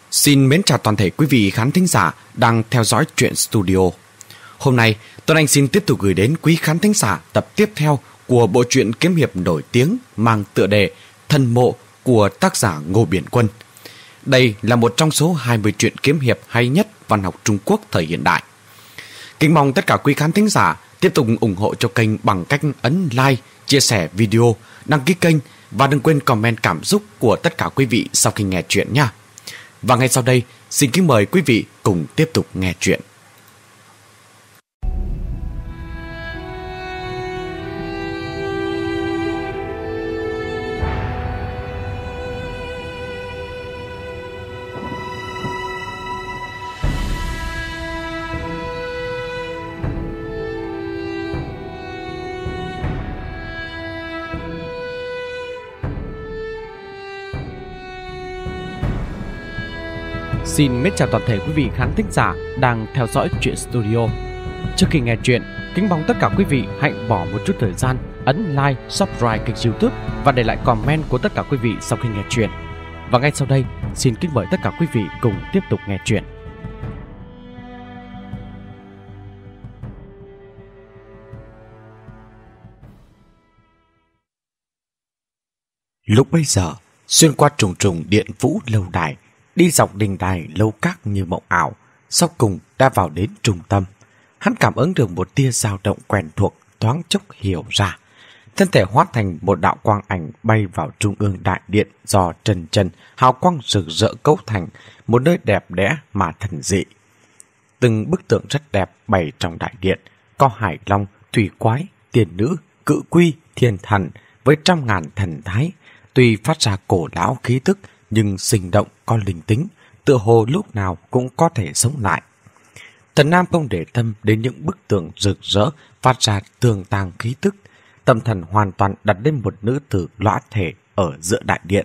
Xin mến chào toàn thể quý vị khán thính giả đang theo dõi Truyện Studio. Hôm nay, Tuấn Anh xin tiếp tục gửi đến quý khán thính giả tập tiếp theo của bộ truyện kiếm hiệp nổi tiếng mang tựa đề Thần Mộ của tác giả Ngô Biển Quân. Đây là một trong số 20 truyện kiếm hiệp hay nhất văn học Trung Quốc thời hiện đại. Kính mong tất cả quý khán thính giả tiếp tục ủng hộ cho kênh bằng cách ấn like, chia sẻ video, đăng ký kênh và đừng quên comment cảm xúc của tất cả quý vị sau khi nghe truyện nha. Và ngay sau đây, xin kính mời quý vị cùng tiếp tục nghe truyện. Xin mến chào toàn thể quý vị khán thính giả đang theo dõi Truyện Studio. Trước khi nghe truyện, kính mong tất cả quý vị hãy bỏ một chút thời gian ấn like, subscribe kênh YouTube và để lại comment của tất cả quý vị sau khi nghe truyện. Và ngay sau đây, xin kính mời tất cả quý vị cùng tiếp tục nghe truyện. Lúc bấy giờ, xuyên qua trùng trùng điện vũ lâu đài, đi dọc đình đài lâu các như mộng ảo, sau cùng đã vào đến trung tâm. Hắn cảm ứng được một tia dao động quen thuộc, thoáng chốc hiểu ra. Thân thể hóa thành một đạo quang ảnh bay vào trung ương đại điện do trần trần hào quang rực rỡ cấu thành, một nơi đẹp đẽ mà thần dị. Từng bức tượng rất đẹp bày trong đại điện, có hải long, thủy quái, tiền nữ, cự quy, thiên thần với trăm ngàn thần thái, tuy phát ra cổ lão khí tức nhưng sinh động có linh tính, tựa hồ lúc nào cũng có thể sống lại. Thần Nam không để tâm đến những bức tượng rực rỡ phát ra tường tàng khí tức, tâm thần hoàn toàn đặt lên một nữ tử lõa thể ở giữa đại điện.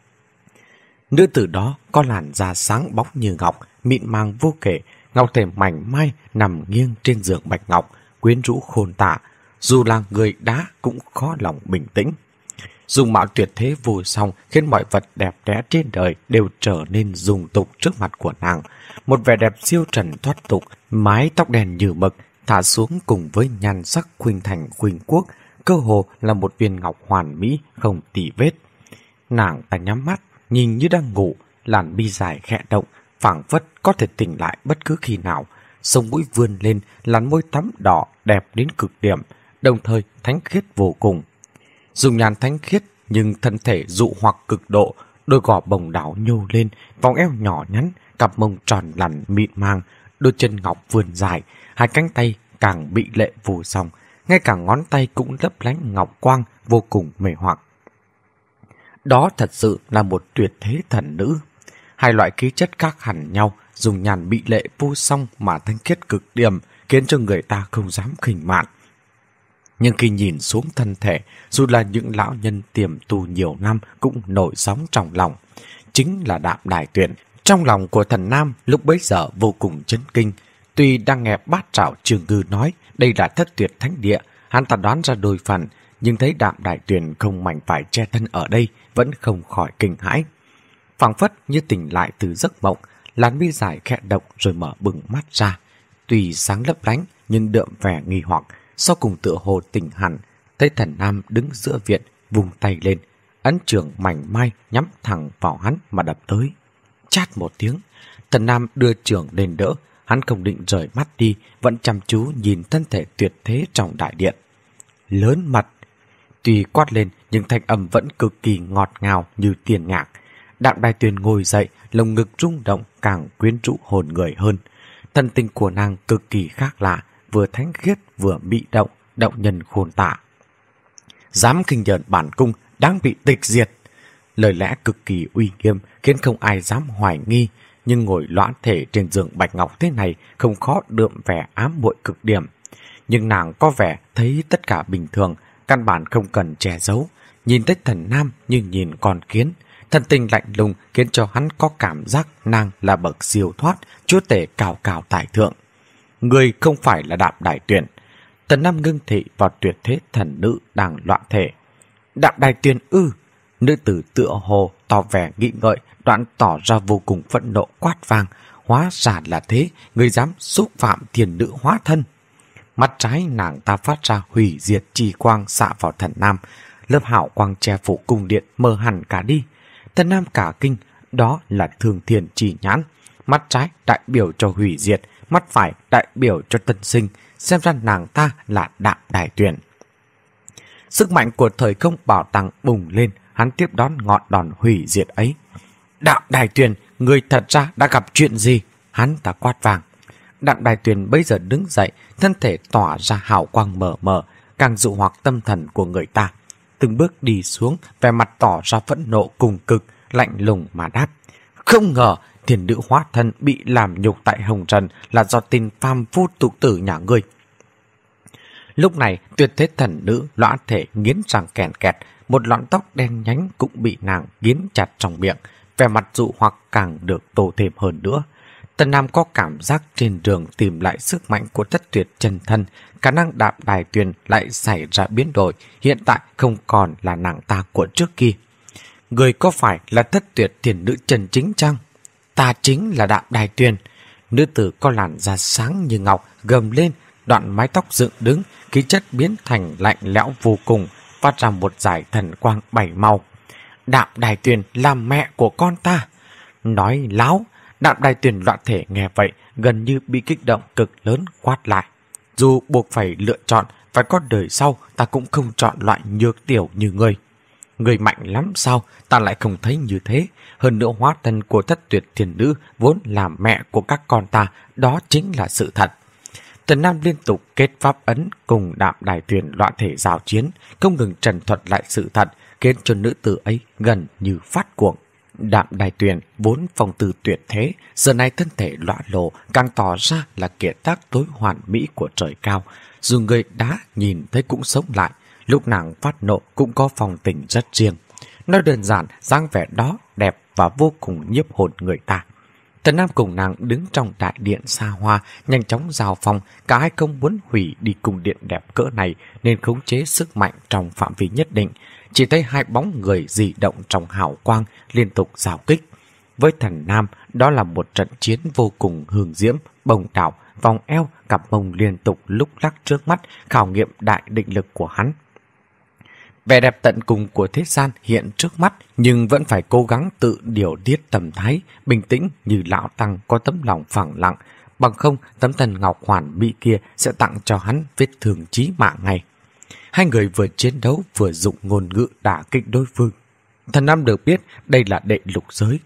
Nữ tử đó có làn da sáng bóng như ngọc, mịn màng vô kể, ngọc thể mảnh mai nằm nghiêng trên giường bạch ngọc, quyến rũ khôn tả, dù là người đá cũng khó lòng bình tĩnh. Dung mạo tuyệt thế vô song khiến mọi vật đẹp đẽ trên đời đều trở nên dung tục trước mặt của nàng. Một vẻ đẹp siêu trần thoát tục, mái tóc đen như mực thả xuống cùng với nhan sắc khuynh thành khuynh quốc, cơ hồ là một viên ngọc hoàn mỹ không tì vết. Nàng ta nhắm mắt, nhìn như đang ngủ, làn mi dài khẽ động, phảng phất có thể tỉnh lại bất cứ khi nào. Sống mũi vươn lên, làn môi tắm đỏ đẹp đến cực điểm, đồng thời thánh khiết vô cùng. Dùng nhàn thánh khiết nhưng thân thể dụ hoặc cực độ, đôi gò bồng đảo nhô lên, vòng eo nhỏ nhắn, cặp mông tròn lằn mịn màng, đôi chân ngọc vươn dài, hai cánh tay càng bị lệ vô song, ngay cả ngón tay cũng lấp lánh ngọc quang vô cùng mê hoặc. Đó thật sự là một tuyệt thế thần nữ. Hai loại khí chất khác hẳn nhau, dùng nhàn bị lệ vô song mà thanh khiết cực điểm, khiến cho người ta không dám khinh mạn. Nhưng khi nhìn xuống thân thể, dù là những lão nhân tiềm tu nhiều năm cũng nổi sóng trong lòng. Chính là Đạm Đài Tuyển. Trong lòng của thần Nam lúc bấy giờ vô cùng chấn kinh. Tuy đang nghe Bát Trảo Trường Ngư nói đây là thất tuyệt thánh địa, hắn ta đoán ra đôi phần, nhưng thấy Đạm Đài Tuyển không mảnh vải che thân ở đây vẫn không khỏi kinh hãi. Phảng phất như tỉnh lại từ giấc mộng, làn mi dài khẽ động rồi mở bừng mắt ra. Tuy sáng lấp lánh nhưng đượm vẻ nghi hoặc. Sau cùng tựa hồ tỉnh hẳn, thấy thần Nam đứng giữa viện, vung tay lên, ấn trường mảnh mai nhắm thẳng vào hắn mà đập tới. Chát một tiếng, thần Nam đưa trường lên đỡ, hắn không định rời mắt đi, vẫn chăm chú nhìn thân thể tuyệt thế trong đại điện. Lớn mật! Tuy quát lên nhưng thanh âm vẫn cực kỳ ngọt ngào như tiên nhạc. Đạm Đài Tuyền ngồi dậy, lồng ngực rung động càng quyến rũ hồn người hơn. Thân tình của nàng cực kỳ khác lạ, vừa thánh khiết vừa bị động, động nhân khôn tả. Dám khinh nhờn bản cung, đáng bị tịch diệt. Lời lẽ cực kỳ uy nghiêm khiến không ai dám hoài nghi, nhưng ngồi loãng thể trên giường bạch ngọc thế này không khó đượm vẻ ám muội cực điểm. Nhưng nàng có vẻ thấy tất cả bình thường, căn bản không cần che giấu, nhìn thấy thần Nam như nhìn con kiến. Thần tình lạnh lùng khiến cho hắn có cảm giác nàng là bậc siêu thoát, chúa tể cao cao tại thượng. Người không phải là Đạm Đài Tuyển. Tần Nam ngưng thị vào tuyệt thế thần nữ đang loạn thể. Đạm Đài Tuyển ư? Nữ tử tựa hồ tỏ vẻ nghĩ ngợi, đoạn tỏ ra vô cùng phẫn nộ quát vang. Hóa ra là thế, ngươi dám xúc phạm thiên nữ hóa thân. Mắt trái nàng ta phát ra hủy diệt chi quang xạ vào Thần Nam. Lớp hào quang che phủ cung điện mờ hẳn cả đi. Thần Nam cả kinh, đó là Thương Thiên Chỉ Nhãn. Mắt trái đại biểu cho hủy diệt, mắt phải đại biểu cho tân sinh. Xem ra nàng ta là Đạm Đài Tuyền. Sức mạnh của thời không bảo tàng bùng lên, hắn tiếp đón ngọn đòn hủy diệt ấy. Đạm Đài Tuyền, người thật ra đã gặp chuyện gì? Hắn ta quát vàng. Đạm Đài Tuyền bây giờ đứng dậy, thân thể tỏa ra hào quang mờ mờ, càng dụ hoặc tâm thần của người ta. Từng bước đi xuống, vẻ mặt tỏ ra phẫn nộ cùng cực, lạnh lùng mà đáp. Không ngờ thiên nữ hóa thân bị làm nhục tại Hồng Trần là do tin phàm phu tục tử nhà ngươi. Lúc này tuyệt thế thần nữ lõa thể nghiến răng kèn kẹt, một lọn tóc đen nhánh cũng bị nàng nghiến chặt trong miệng, vẻ mặt dụ hoặc càng được tô thêm hơn nữa. Tần Nam có cảm giác trên đường tìm lại sức mạnh của Thất Tuyệt chân thân, khả năng Đạm Đài Tuyền lại xảy ra biến đổi, hiện tại không còn là nàng ta của trước kia. Người có phải là Thất Tuyệt thiên nữ chân chính chăng? Ta chính là Đạm Đài Tuyền. Nữ tử có làn da sáng như ngọc gầm lên, đoạn mái tóc dựng đứng, khí chất biến thành lạnh lẽo vô cùng, phát ra một dải thần quang bảy màu. Đạm Đài Tuyền là mẹ của con ta. Nói láo. Đạm Đài Tuyền loạn thể nghe vậy, gần như bị kích động cực lớn, quát lại. Dù buộc phải lựa chọn, phải có đời sau, ta cũng không chọn loại nhược tiểu như ngươi. Ngươi mạnh lắm sao, ta lại không thấy như thế. Hơn nữa hóa thân của Thất Tuyệt thiên nữ vốn là mẹ của các con ta, đó chính là sự thật. Tần Nam liên tục kết pháp ấn cùng Đạm Đài Tuyền loạn thể giao chiến, không ngừng trần thuật lại sự thật, khiến cho nữ tử ấy gần như phát cuồng. Đạm Đài Tuyền vốn phong tư tuyệt thế, giờ này thân thể lõa lồ càng tỏ ra là kiệt tác tối hoàn mỹ của trời cao. Dù người đá nhìn thấy cũng sống lại, lúc nàng phát nộ cũng có phong tình rất riêng. Nói đơn giản, dáng vẻ đó đẹp và vô cùng nhiếp hồn người ta. Tần Nam cùng nàng đứng trong đại điện xa hoa, nhanh chóng giao phong, cả hai không muốn hủy đi cung điện đẹp cỡ này nên khống chế sức mạnh trong phạm vi nhất định. Chỉ thấy hai bóng người dị động trong hào quang liên tục giao kích. Với Thần Nam, đó là một trận chiến vô cùng hương diễm, bồng đảo, vòng eo, cặp mông liên tục lúc lắc trước mắt, khảo nghiệm đại định lực của hắn. Vẻ đẹp tận cùng của thế gian hiện trước mắt, nhưng vẫn phải cố gắng tự điều tiết tâm thái, bình tĩnh như lão tăng có tấm lòng phẳng lặng, bằng không tấm thần ngọc hoàn mỹ kia sẽ tặng cho hắn vết thương chí mạng ngay. Hai người vừa chiến đấu vừa dụng ngôn ngữ đả kích đối phương. Thần Nam được biết đây là đệ lục giới.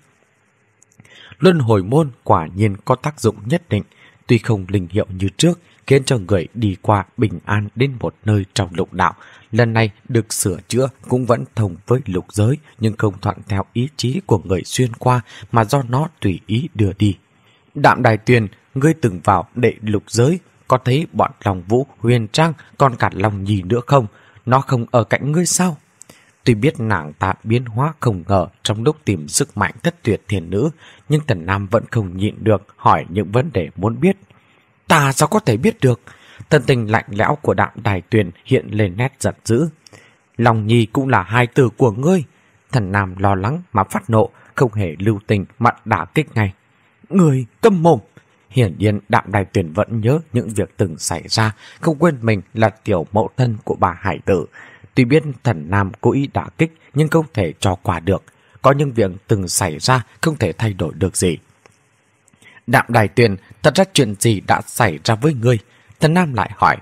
Luân hồi môn quả nhiên có tác dụng nhất định, tuy không linh hiệu như trước, khiến cho người đi qua bình an đến một nơi trong lục đạo. Lần này được sửa chữa cũng vẫn thông với lục giới, nhưng không thuận theo ý chí của người xuyên qua mà do nó tùy ý đưa đi. Đạm Đài Tuyền, ngươi từng vào đệ lục giới, có thấy bọn Long Vũ, Huyền Trang còn cả Long Nhi nữa không? Nó không ở cạnh ngươi sao? Tuy biết nàng ta biến hóa không ngờ trong lúc tìm sức mạnh Thất Tuyệt thiên nữ, nhưng Tần Nam vẫn không nhịn được hỏi những vấn đề muốn biết. Ta sao có thể biết được? Thân tình lạnh lẽo của Đạm Đài Tuyền hiện lên nét giận dữ. Long Nhi cũng là hai từ của ngươi. Thần Nam lo lắng mà phát nộ, không hề lưu tình mà đả kích ngay. Ngươi câm mồm! Hiển nhiên Đạm Đài Tuyền vẫn nhớ những việc từng xảy ra, không quên mình là tiểu mẫu thân của bà hải tử. Tuy biết Thần Nam cố ý đả kích nhưng không thể cho qua được. Có những việc từng xảy ra không thể thay đổi được gì. Đạm Đài Tuyền, thật ra chuyện gì đã xảy ra với ngươi? Thần Nam lại hỏi.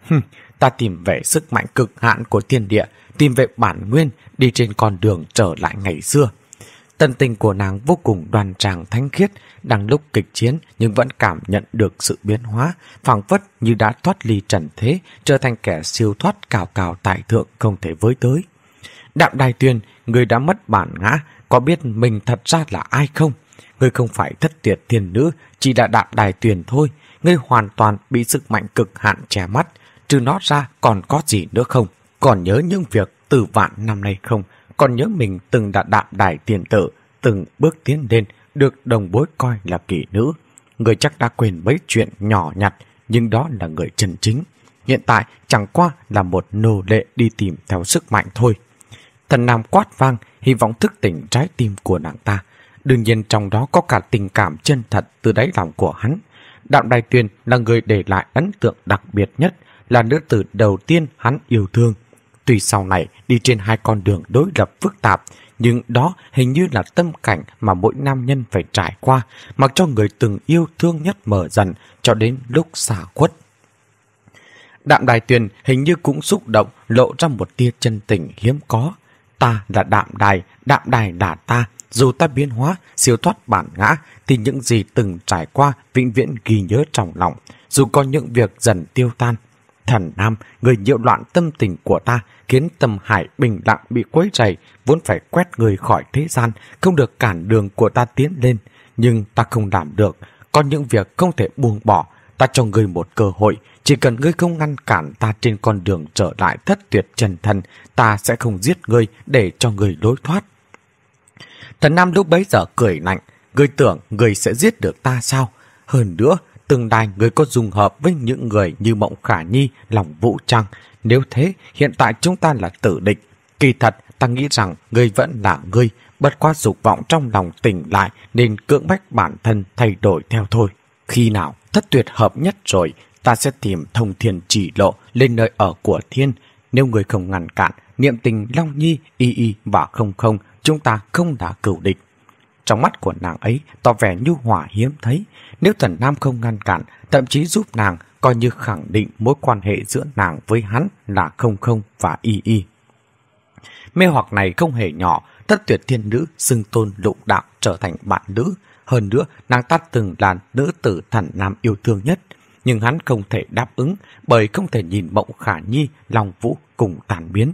Ta tìm về sức mạnh cực hạn của thiên địa, tìm về bản nguyên, đi trên con đường trở lại ngày xưa. Tâm tình của nàng vô cùng đoan trang thánh khiết, đang lúc kịch chiến nhưng vẫn cảm nhận được sự biến hóa, phảng phất như đã thoát ly trần thế, trở thành kẻ siêu thoát cao cao tại thượng không thể với tới. Đạm Đài Tuyền, người đã mất bản ngã, có biết mình thật ra là ai không? Ngươi không phải Thất Tuyệt thiên nữ, chỉ là Đạm Đài Tuyền thôi. Ngươi hoàn toàn bị sức mạnh cực hạn che mắt, trừ nó ra còn có gì nữa không? Còn nhớ những việc từ vạn năm nay không? Còn nhớ mình từng đã Đạm Đài tiền tử, từng bước tiến lên, được đồng bối coi là kỳ nữ. Người chắc đã quên mấy chuyện nhỏ nhặt, nhưng đó là người chân chính. Hiện tại chẳng qua là một nô lệ đi tìm theo sức mạnh thôi. Thần Nam quát vang, hy vọng thức tỉnh trái tim của nàng ta. Đương nhiên trong đó có cả tình cảm chân thật từ đáy lòng của hắn. Đạm Đài Tuyền là người để lại ấn tượng đặc biệt nhất, là nữ tử đầu tiên hắn yêu thương. Tuy sau này đi trên hai con đường đối lập phức tạp, nhưng đó hình như là tâm cảnh mà mỗi nam nhân phải trải qua, mặc cho người từng yêu thương nhất mờ dần cho đến lúc xa khuất. Đạm Đài Tuyền hình như cũng xúc động, lộ ra một tia chân tình hiếm có. Ta là Đạm Đài là ta. Dù ta biến hóa, siêu thoát bản ngã, thì những gì từng trải qua vĩnh viễn ghi nhớ trong lòng, dù có những việc dần tiêu tan. Thần Nam, người nhiễu loạn tâm tình của ta, khiến tâm hải bình lặng bị quấy rầy, vốn phải quét người khỏi thế gian, không được cản đường của ta tiến lên. Nhưng ta không làm được, có những việc không thể buông bỏ. Ta cho ngươi một cơ hội, chỉ cần ngươi không ngăn cản ta trên con đường trở lại thất tuyệt chân thân, ta sẽ không giết ngươi để cho ngươi lối thoát. Thần Nam lúc bấy giờ cười lạnh, ngươi tưởng ngươi sẽ giết được ta sao? Hơn nữa, tương lai ngươi có dùng hợp với những người như Mộng Khả Nhi, Lòng Vũ chăng? Nếu thế, hiện tại chúng ta là tử địch. Kỳ thật, ta nghĩ rằng ngươi vẫn là ngươi, bất quá dục vọng trong lòng tỉnh lại nên cưỡng bách bản thân thay đổi theo thôi. Khi nào thất tuyệt hợp nhất rồi, ta sẽ tìm Thông Thiên Chỉ Lộ lên nơi ở của thiên. Nếu người không ngăn cản, niệm tình Long Nhi, Y Y và Không Không, chúng ta không đã cửu địch. Trong mắt của nàng ấy tỏ vẻ nhu hòa hiếm thấy. Nếu Thần Nam không ngăn cản, thậm chí giúp nàng, coi như khẳng định mối quan hệ giữa nàng với hắn là Không Không và Y Y. Mê hoặc này không hề nhỏ, thất tuyệt thiên nữ xưng tôn lục đạo trở thành bạn nữ. Hơn nữa, nàng ta từng là nữ tử Thần Nam yêu thương nhất. Nhưng hắn không thể đáp ứng, bởi không thể nhìn Mộng Khả Nhi, Long Vũ cùng tàn biến.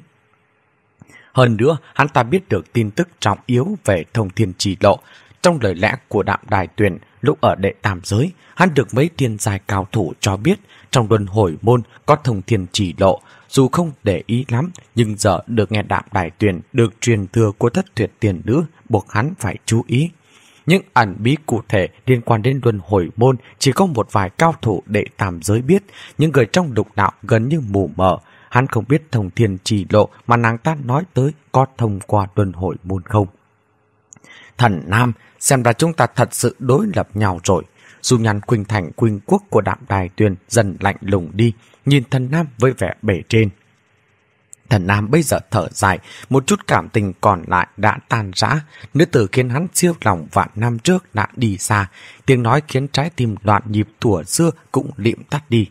Hơn nữa, hắn ta biết được tin tức trọng yếu về Thông Thiên Chỉ Lộ. Trong lời lẽ của Đạm Đài Tuyền, lúc ở Đệ Tam Giới, hắn được mấy thiên giai cao thủ cho biết trong luân hồi môn có Thông Thiên Chỉ Lộ. Dù không để ý lắm, nhưng giờ được nghe Đạm Đài Tuyền được truyền thừa của thất tuyệt tiền nữ, buộc hắn phải chú ý. Những ẩn bí cụ thể liên quan đến luân hồi môn chỉ có một vài cao thủ Đệ Tam Giới biết, những người trong lục đạo gần như mù mờ. Hắn không biết Thông Thiên Chỉ Lộ mà nàng ta nói tới có thông qua luân hồi môn không. Thần Nam, xem ra chúng ta thật sự đối lập nhau rồi. Dung nhan khuynh thành khuynh quốc của Đạm Đài Tuyền dần lạnh lùng đi, nhìn Thần Nam với vẻ bề trên. Thần Nam bây giờ thở dài, một chút cảm tình còn lại đã tan rã. Nữ tử khiến hắn siêu lòng vạn năm trước đã đi xa, tiếng nói khiến trái tim loạn nhịp thuở xưa cũng liệm tắt đi.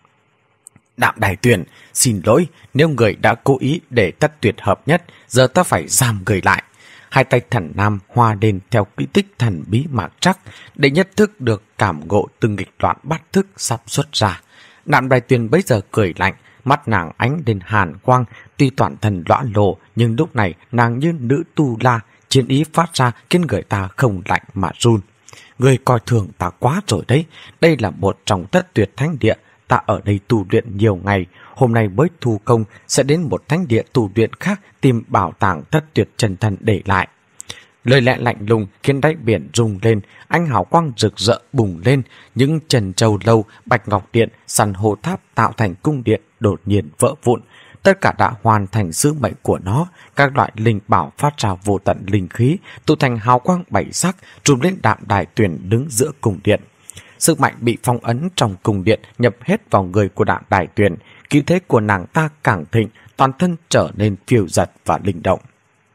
Đạm Đài Tuyền, xin lỗi, nếu người đã cố ý để thất tuyệt hợp nhất, giờ ta phải giam người lại. Hai tay Thần Nam hoa lên theo quy tích thần bí mạc trắc, để nhất thức được cảm ngộ từng nghịch loạn bát thức sắp xuất ra. Đạm Đài Tuyền bấy giờ cười lạnh, mắt nàng ánh lên hàn quang, tuy toàn thân lõa lồ, nhưng lúc này nàng như nữ tu la, chiến ý phát ra khiến người ta không lạnh mà run. Người coi thường ta quá rồi đấy, đây là một trong thất tuyệt thánh địa, ta ở đây tu luyện nhiều ngày, hôm nay mới thu công sẽ đến một thánh địa tu luyện khác tìm bảo tàng thất tuyệt chân thân để lại. Lời lẽ lạnh lùng khiến đáy biển rung lên, ánh hào quang rực rỡ bùng lên, những trần châu lâu, bạch ngọc điện, san hô tháp tạo thành cung điện đột nhiên vỡ vụn. Tất cả đã hoàn thành sứ mệnh của nó, các loại linh bảo phát ra vô tận linh khí, tụ thành hào quang bảy sắc, trùm lên Đạm Đài Tuyền đứng giữa cung điện. Sức mạnh bị phong ấn trong cung điện nhập hết vào người của Đạm Đài Tuyền, khí thế của nàng ta càng thịnh, toàn thân trở nên phiêu dật và linh động.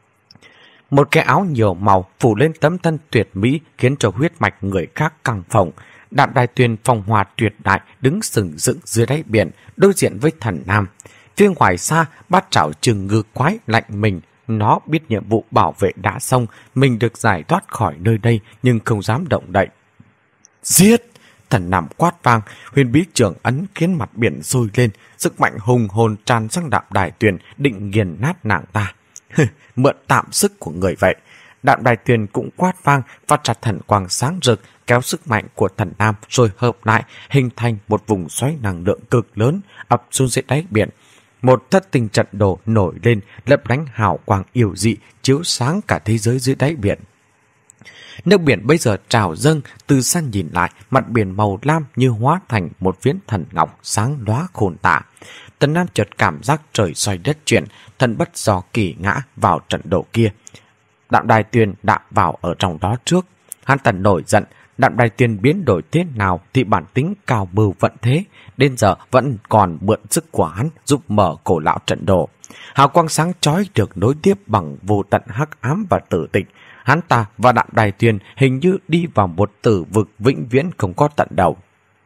Một cái áo nhiều màu phủ lên tấm thân tuyệt mỹ khiến cho huyết mạch người khác căng phồng. Đạm Đài Tuyền phong hòa tuyệt đại đứng sừng sững dưới đáy biển, đối diện với Thần Nam. Phía ngoài xa, bát trảo Trừng Ngư quái lạnh mình. Nó biết nhiệm vụ bảo vệ đã xong, mình được giải thoát khỏi nơi đây nhưng không dám động đậy. Giết! Thần Nam quát vang, huyền bí trường ấn khiến mặt biển sôi lên, sức mạnh hùng hồn tràn sang Đạm Đài Tuyền định nghiền nát nàng ta. Mượn tạm sức của người vậy. Đạm Đài Tuyền cũng quát vang, phát ra thần quang sáng rực, kéo sức mạnh của Thần Nam rồi hợp lại, hình thành một vùng xoáy năng lượng cực lớn ập xuống dưới đáy biển. Một thất tinh trận đồ nổi lên, lấp lánh hào quang yêu dị, chiếu sáng cả thế giới dưới đáy biển. Nước biển bây giờ trào dâng, từ xa nhìn lại, mặt biển màu lam như hóa thành một viên thần ngọc sáng lóa khôn tả. Thần Nam chợt cảm giác trời xoay đất chuyển, thần bất do kỳ ngã vào trận đồ kia. Đạm Đài Tuyền đã vào ở trong đó trước. Hắn ta nổi giận, Đạm Đài Tuyền biến đổi thế nào thì bản tính cao mưu vận thế, đến giờ vẫn còn mượn sức của hắn giúp mở cổ lão trận đồ. Hào quang sáng chói được nối tiếp bằng vô tận hắc ám và tử tịch. Hắn ta và Đạm Đài Tuyền hình như đi vào một tử vực vĩnh viễn không có tận đầu.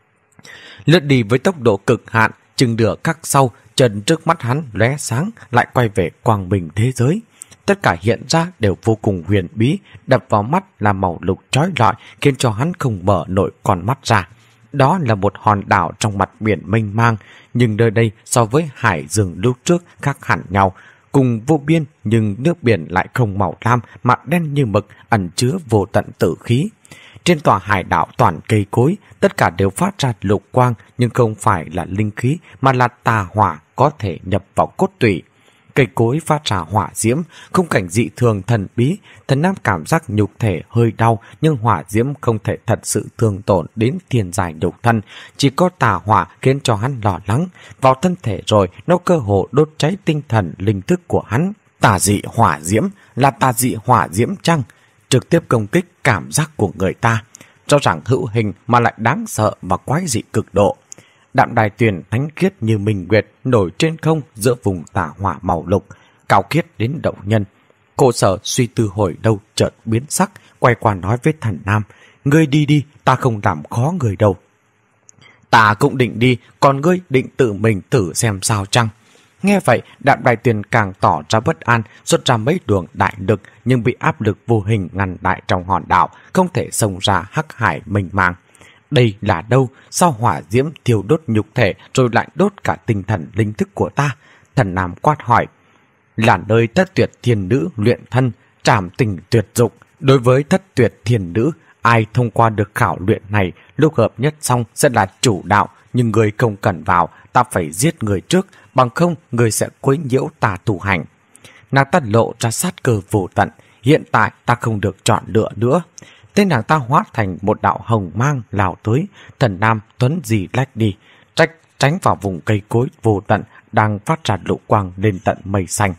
Lướt đi với tốc độ cực hạn, chừng nửa khắc sau, chân trước mắt hắn lóe sáng lại quay về quang minh thế giới. Tất cả hiện ra đều vô cùng huyền bí, đập vào mắt là màu lục chói lọi khiến cho hắn không mở nổi con mắt ra. Đó là một hòn đảo trong mặt biển mênh mang, nhưng nơi đây so với hải dương lúc trước khác hẳn nhau. Cùng vô biên nhưng nước biển lại không màu lam mà đen như mực, ẩn chứa vô tận tử khí. Trên tòa hải đảo toàn cây cối, tất cả đều phát ra lục quang nhưng không phải là linh khí mà là tà hỏa có thể nhập vào cốt tủy. Cây cối phát ra hỏa diễm, khung cảnh dị thường thần bí. Thần Nam cảm giác nhục thể hơi đau, nhưng hỏa diễm không thể thật sự thương tổn đến thiên giải nhục thân. Chỉ có tà hỏa khiến cho hắn lo lắng. Vào thân thể rồi, nó cơ hồ đốt cháy tinh thần linh thức của hắn. Tà dị hỏa diễm là tà dị hỏa diễm chăng? Trực tiếp công kích cảm giác của người ta. Rõ ràng hữu hình mà lại đáng sợ và quái dị cực độ. Đạm Đài Tuyền thánh khiết như minh nguyệt nổi trên không giữa vùng tà hỏa màu lục, cao khiết đến động nhân. Cô Sở suy tư hồi đâu chợt biến sắc, quay qua nói với Thần Nam: "Ngươi đi đi, ta không làm khó người đâu." "Ta cũng định đi, còn ngươi định tự mình thử xem sao chăng?" Nghe vậy, Đạm Đài Tuyền càng tỏ ra bất an, xuất ra mấy đường đại lực nhưng bị áp lực vô hình ngăn lại trong hòn đảo, không thể xông ra hắc hải mênh mang. Đây là đâu? Sao hỏa diễm thiêu đốt nhục thể rồi lại đốt cả tinh thần linh thức của ta? Thần Nam quát hỏi. Là nơi thất tuyệt thiên nữ luyện thân, trảm tình tuyệt dục. Đối với thất tuyệt thiên nữ, ai thông qua được khảo luyện này lúc hợp nhất xong sẽ là chủ đạo, nhưng người không cần vào, ta phải giết người trước, bằng không người sẽ quấy nhiễu ta tu hành. Nàng ta lộ ra sát cơ vô tận, hiện tại ta không được chọn lựa nữa. Tên nàng ta hóa thành một đạo hồng mang lao tới. Thần Nam tuấn dì lách đi, tránh vào vùng cây cối vô tận đang phát ra lục quang lên tận mây xanh.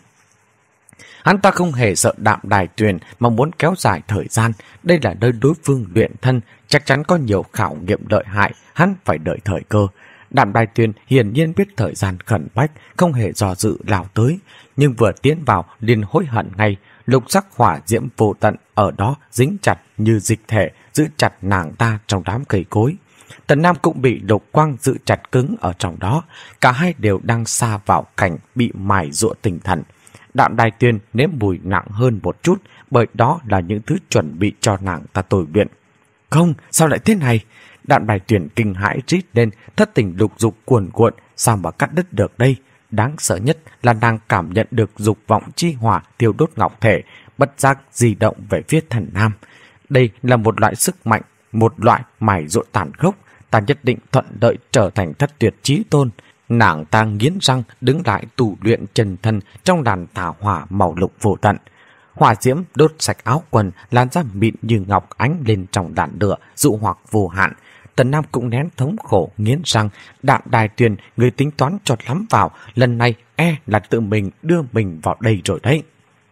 Hắn ta không hề sợ Đạm Đài Tuyền mà muốn kéo dài thời gian. Đây là nơi đối phương luyện thân, chắc chắn có nhiều khảo nghiệm lợi hại, hắn phải đợi thời cơ. Đạm Đài Tuyền hiển nhiên biết thời gian khẩn bách, không hề dò dự lao tới, nhưng vừa tiến vào liền hối hận ngay. Lục sắc hỏa diễm vô tận ở đó dính chặt như dịch thể, giữ chặt nàng ta trong đám cây cối. Tần Nam cũng bị lục quang giữ chặt cứng ở trong đó, cả hai đều đang sa vào cảnh bị mài giụa tinh thần. Đạm Đài Tuyền nếm mùi nặng hơn một chút, bởi đó là những thứ chuẩn bị cho nàng ta tồi luyện. Không, sao lại thế này? Đạm Đài Tuyền kinh hãi rít lên, thất tình lục dục cuồn cuộn, sao mà cắt đứt được đây? Đáng sợ nhất là nàng cảm nhận được dục vọng chi hỏa tiêu đốt ngọc thể, bất giác di động về phía Thần Nam. Đây là một loại sức mạnh, một loại mài giụa tàn khốc, ta nhất định thuận lợi trở thành thất tuyệt chí tôn. Nàng ta nghiến răng đứng lại tù luyện chân thân trong đàn tà hỏa màu lục vô tận. Hỏa diễm đốt sạch áo quần, làn da mịn như ngọc ánh lên trong đàn lửa, dụ hoặc vô hạn. Tần Nam cũng nén thống khổ nghiến răng. Đạm Đài Tuyền, người tính toán chọt lắm vào, lần này là tự mình đưa mình vào đây rồi đấy.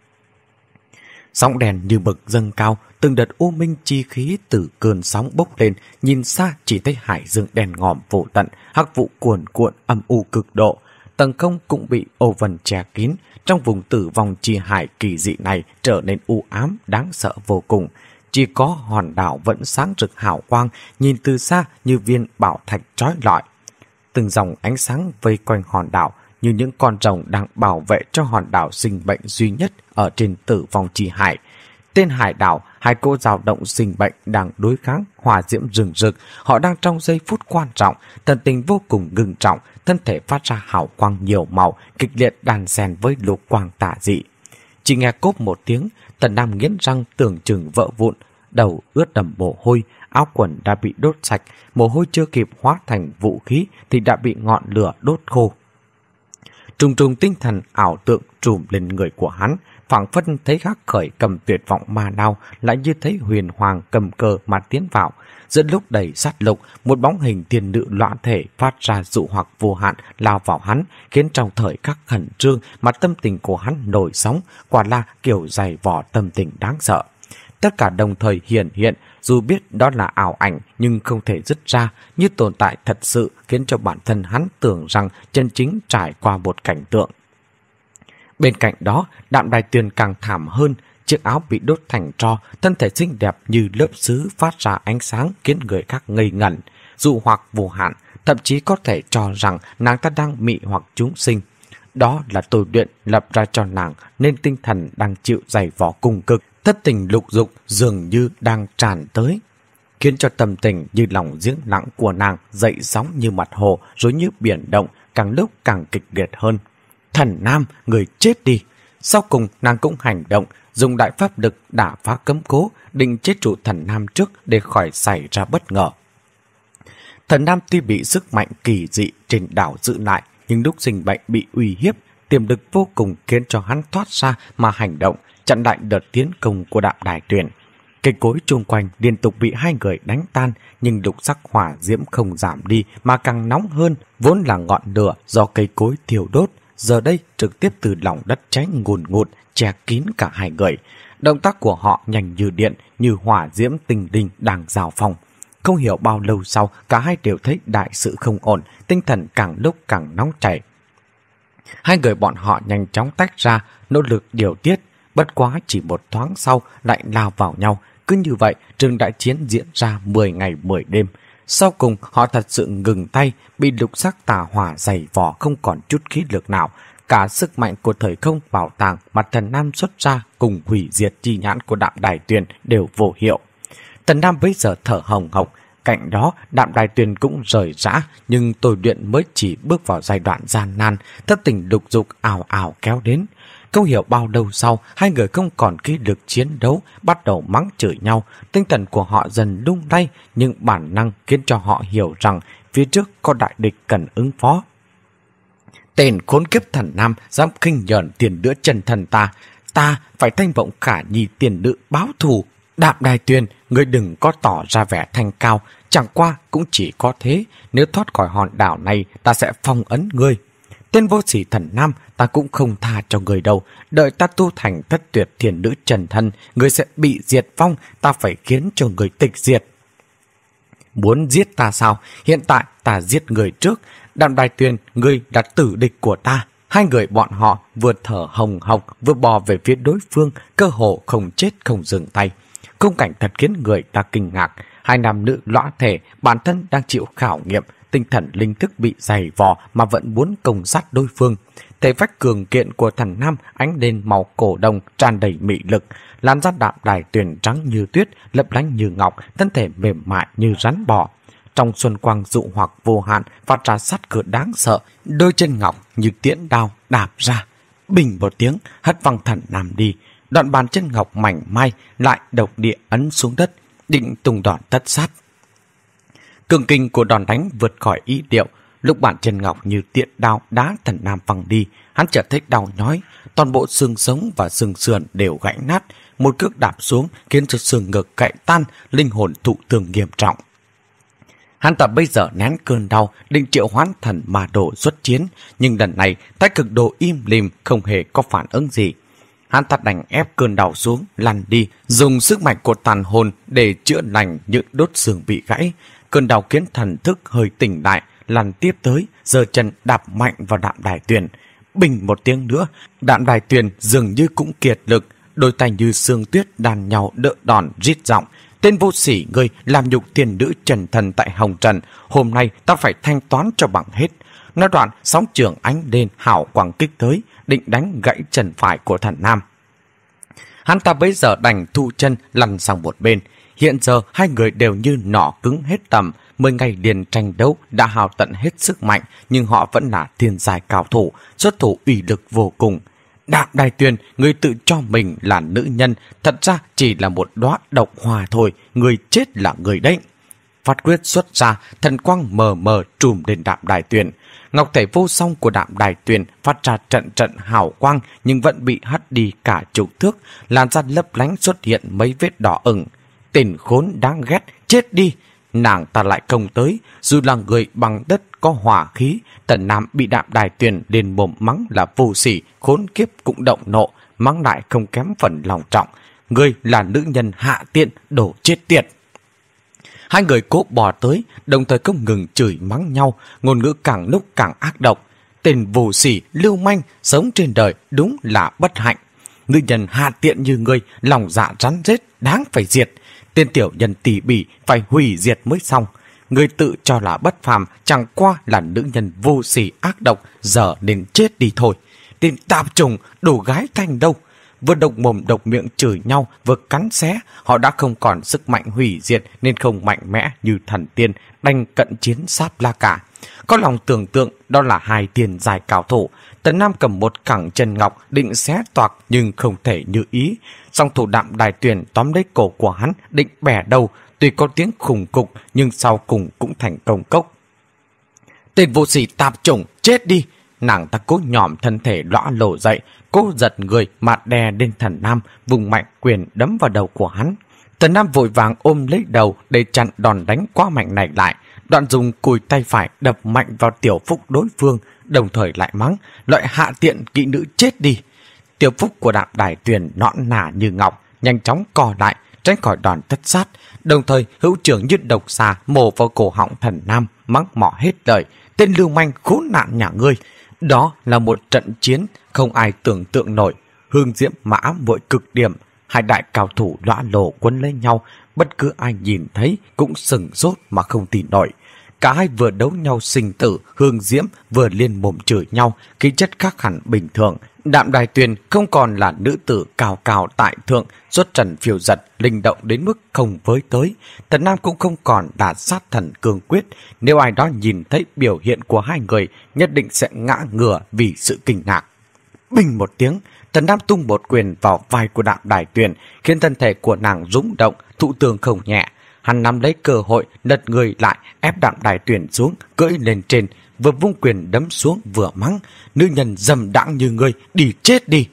Sóng đèn như bực dâng cao, từng đợt u minh chi khí từ cơn sóng bốc lên, nhìn xa chỉ thấy hải dương đèn ngòm vô tận, hắc vụ cuồn cuộn âm u cực độ. Tầng không cũng bị ô vân che kín, trong vùng tử vong chi hải kỳ dị này trở nên u ám đáng sợ vô cùng. Chỉ có hòn đảo vẫn sáng rực hào quang, nhìn từ xa như viên bảo thạch chói lọi. Từng dòng ánh sáng vây quanh hòn đảo như những con rồng đang bảo vệ cho hòn đảo sinh bệnh duy nhất ở trên tử vong chi hải. Tên hải đảo, hai cô dao động sinh bệnh đang đối kháng hỏa diễm rừng rực. Họ đang trong giây phút quan trọng, thần tình vô cùng ngưng trọng, thân thể phát ra hào quang nhiều màu, kịch liệt đan xen với lục quang tà dị. Chỉ nghe cốp một tiếng, Tần Nam nghiến răng tưởng chừng vỡ vụn, đầu ướt đẫm mồ hôi, áo quần đã bị đốt sạch, mồ hôi chưa kịp hóa thành vũ khí thì đã bị ngọn lửa đốt khô. Trùng trùng tinh thần ảo tượng trùm lên người của hắn, phảng phất thấy gác khởi cầm tuyệt vọng ma đao, lại như thấy huyền hoàng cầm cờ mà tiến vào. Giữa lúc đầy sát lục, một bóng hình tiền nữ loạn thể phát ra dụ hoặc vô hạn lao vào hắn, khiến trong thời khắc khẩn trương mà tâm tình của hắn nổi sóng, quả là kiểu dày vò tâm tình đáng sợ. Tất cả đồng thời hiện hiện, dù biết đó là ảo ảnh nhưng không thể dứt ra, như tồn tại thật sự, khiến cho bản thân hắn tưởng rằng chân chính trải qua một cảnh tượng. Bên cạnh đó, Đạm Đài Tuyền càng thảm hơn, chiếc áo bị đốt thành tro, thân thể xinh đẹp như lớp sứ phát ra ánh sáng khiến người khác ngây ngẩn, dụ hoặc vô hạn, thậm chí có thể cho rằng nàng ta đang mị hoặc chúng sinh. Đó là tôi luyện lập ra cho nàng nên tinh thần đang chịu dày vò cùng cực, thất tình lục dục dường như đang tràn tới, khiến cho tâm tình như lòng giếng lặng của nàng dậy sóng như mặt hồ rồi như biển động, càng lúc càng kịch liệt hơn. Thần Nam, người chết đi! Sau cùng nàng cũng hành động, dùng đại pháp lực đả phá cấm cố, định chết trụ Thần Nam trước để khỏi xảy ra bất ngờ. Thần Nam tuy bị sức mạnh kỳ dị trên đảo giữ lại, nhưng lúc sinh bệnh bị uy hiếp, tiềm lực vô cùng khiến cho hắn thoát ra mà hành động, chặn lại đợt tiến công của Đạm Đài Tuyền. Cây cối chung quanh liên tục bị hai người đánh tan, nhưng lục sắc hỏa diễm không giảm đi mà càng nóng hơn, vốn là ngọn lửa do cây cối thiêu đốt, giờ đây trực tiếp từ lòng đất cháy ngùn ngụt, che kín cả hai người. Động tác của họ nhanh như điện, như hỏa diễm tinh linh đang giao phong. Không hiểu bao lâu sau, cả hai đều thấy đại sự không ổn, tinh thần càng lúc càng nóng chảy. Hai người bọn họ nhanh chóng tách ra, nỗ lực điều tiết, bất quá chỉ một thoáng sau lại lao vào nhau. Cứ như vậy, trường đại chiến diễn ra 10 ngày 10 đêm. Sau cùng, họ thật sự ngừng tay, bị lục sắc tà hỏa dày vò không còn chút khí lực nào. Cả sức mạnh của thời không bảo tàng mà Thần Nam xuất ra cùng hủy diệt chi nhãn của Đạm Đài Tuyền đều vô hiệu. Thần Nam bây giờ thở hồng hộc, cạnh đó Đạm Đài Tuyền cũng rời rã, nhưng tôi luyện mới chỉ bước vào giai đoạn gian nan, thất tình lục dục ào ào kéo đến. Không hiểu bao lâu sau, hai người không còn khí lực chiến đấu, bắt đầu mắng chửi nhau. Tinh thần của họ dần lung lay, nhưng bản năng khiến cho họ hiểu rằng phía trước có đại địch cần ứng phó. Tên khốn kiếp Thần Nam dám khinh nhờn tiền nữ chân thần ta phải thanh vọng khả nhi tiền nữ báo thù. Đạm Đài Tuyền, ngươi đừng có tỏ ra vẻ thanh cao, chẳng qua cũng chỉ có thế, nếu thoát khỏi hòn đảo này ta sẽ phong ấn ngươi. Tên vô sỉ Thần Nam, ta cũng không tha cho người đâu, đợi ta tu thành thất tuyệt thiền nữ trần thân, người sẽ bị diệt vong, ta phải khiến cho người tịch diệt. Muốn giết ta sao? Hiện tại ta giết người trước. Đạm Đài Tuyền, ngươi là tử địch của ta. Hai người bọn họ vừa thở hồng hộc vừa bò về phía đối phương, cơ hồ không chết không dừng tay. Khung cảnh thật khiến người ta kinh ngạc. Hai nam nữ lõa thể, bản thân đang chịu khảo nghiệm, tinh thần linh thức bị dày vò mà vẫn muốn công sát đối phương. Thể phách cường kiện của Thần Nam ánh lên màu cổ đồng tràn đầy mị lực, làn da Đạm Đài Tuyền trắng như tuyết, lấp lánh như ngọc, thân thể mềm mại như rắn bò. Trong xuân quang dụ hoặc vô hạn phát ra sát cơ đáng sợ, đôi chân ngọc như tiễn đao đạp ra. Bình một tiếng hất văng Thần Nam đi, đoạn bàn chân ngọc mảnh mai lại độc địa ấn xuống đất, định tung đòn tất sát. Cường kinh của đòn đánh vượt khỏi ý điệu, lúc bàn chân ngọc như tiện đao đá Thần Nam văng đi, hắn chợt thấy đau nhói, toàn bộ xương sống và xương sườn đều gãy nát, một cước đạp xuống khiến cho xương ngực gãy tan, linh hồn thụ thương nghiêm trọng. Hắn ta bây giờ nén cơn đau, định triệu hoán thần ma đồ xuất chiến, nhưng lần này Thái Cực Đồ im lìm không hề có phản ứng gì. Hắn ta đành ép cơn đau xuống, lăn đi, dùng sức mạnh của tàn hồn để chữa lành những đốt xương bị gãy. Cơn đau khiến thần thức hơi tỉnh lại, lăn tiếp tới, giơ chân đạp mạnh vào Đạm Đài Tuyền. Bình một tiếng nữa, Đạm Đài Tuyền dường như cũng kiệt lực, đôi tay như sương tuyết đàn nhau đỡ đòn rít giọng. Tên vô sỉ, ngươi làm nhục tiền nữ trần thần tại Hồng Trần, hôm nay ta phải thanh toán cho bằng hết. Nói đoạn, sóng trường ánh lên hào quang kích tới, định đánh gãy chân phải của Thần Nam. Hắn ta bây giờ đành thu chân lăn sang một bên. Hiện giờ hai người đều như nỏ cứng hết tầm, 10 ngày liền tranh đấu đã hao tận hết sức mạnh, nhưng họ vẫn là thiên giai cao thủ, xuất thủ uy lực vô cùng. Đạm Đài Tuyền, người tự cho mình là nữ nhân, thật ra chỉ là một đóa độc hoa thôi, người chết là người đấy. phát quyết xuất ra, thần quang mờ mờ trùm lên Đạm Đài Tuyền. Ngọc thể vô song của Đạm Đài Tuyền phát ra trận trận hào quang nhưng vẫn bị hất đi cả chục thước, làn da lấp lánh xuất hiện mấy vết đỏ ửng. Tên khốn đáng ghét, chết đi! Nàng ta lại công tới, dù là người bằng đất có hỏa khí. Tần Nam bị Đạm Đài Tuyền liền mồm mắng là vô sỉ, khốn kiếp cũng động nộ, mắng lại không kém phần lòng trọng. Ngươi là nữ nhân hạ tiện, đồ chết tiệt! Hai người cố bò tới, đồng thời không ngừng chửi mắng nhau, ngôn ngữ càng lúc càng ác độc. Tên vô sỉ, lưu manh, sống trên đời đúng là bất hạnh. Nữ nhân hạ tiện như ngươi, lòng dạ rắn rết, đáng phải diệt. Tên tiểu nhân tỉ bỉ phải hủy diệt mới xong. Ngươi tự cho là bất phàm, chẳng qua là nữ nhân vô sỉ ác độc, giờ nên chết đi thôi. Tên tạp trùng, đồ gái thành đâu. Vừa độc mồm độc miệng chửi nhau, vừa cắn xé, họ đã không còn sức mạnh hủy diệt nên không mạnh mẽ như thần tiên, đành cận chiến Sáp La cả. Có lòng tưởng tượng đó là hai tiền dài cao thủ. Tần Nam cầm một cẳng chân ngọc định xé toạc nhưng không thể như ý. Song thủ Đạm Đài Tuyền tóm lấy cổ của hắn định bẻ đầu, tuy có tiếng khủng cục nhưng sau cùng cũng thành công cốc. Tên vô sỉ tạp chủng, chết đi! Nàng ta cố nhòm thân thể lõa lổ dậy, cố giật người mà đè lên Thần Nam, vùng mạnh quyền đấm vào đầu của hắn. Thần Nam vội vàng ôm lấy đầu để chặn đòn đánh quá mạnh này lại, đoạn dùng cùi tay phải đập mạnh vào Tiểu Phúc đối phương, đồng thời lại mắng, loại hạ tiện kỵ nữ chết đi. Tiểu Phúc của Đạm Đài Tuyền nõn nà như ngọc, nhanh chóng co lại, tránh khỏi đòn tất sát, đồng thời hữu trưởng như độc xà mổ vào cổ họng Thần Nam, mắng mỏ hết lời, tên lưu manh khốn nạn nhà ngươi. Đó là một trận chiến không ai tưởng tượng nổi, hương diễm mã muội cực điểm, hai đại cao thủ lõa lồ quấn lấy nhau, bất cứ ai nhìn thấy cũng sừng sốt mà không tin nổi. Cả hai vừa đấu nhau sinh tử, hương diễm vừa liên mồm chửi nhau, khí chất khác hẳn bình thường. Đạm Đài Tuyền không còn là nữ tử cao cao tại thượng, xuất trần phiêu giật, linh động đến mức không với tới. Tần Nam cũng không còn là sát thần cương quyết. Nếu ai đó nhìn thấy biểu hiện của hai người, nhất định sẽ ngã ngửa vì sự kinh ngạc. Bình một tiếng, Tần Nam tung một quyền vào vai của Đạm Đài Tuyền, khiến thân thể của nàng rung động, thụ thương không nhẹ. Hắn nắm lấy cơ hội lật người lại, ép Đạm Đài Tuyền xuống, cưỡi lên trên, vừa vung quyền đấm xuống vừa mắng, nữ nhân dầm đãng như ngươi, đi chết đi.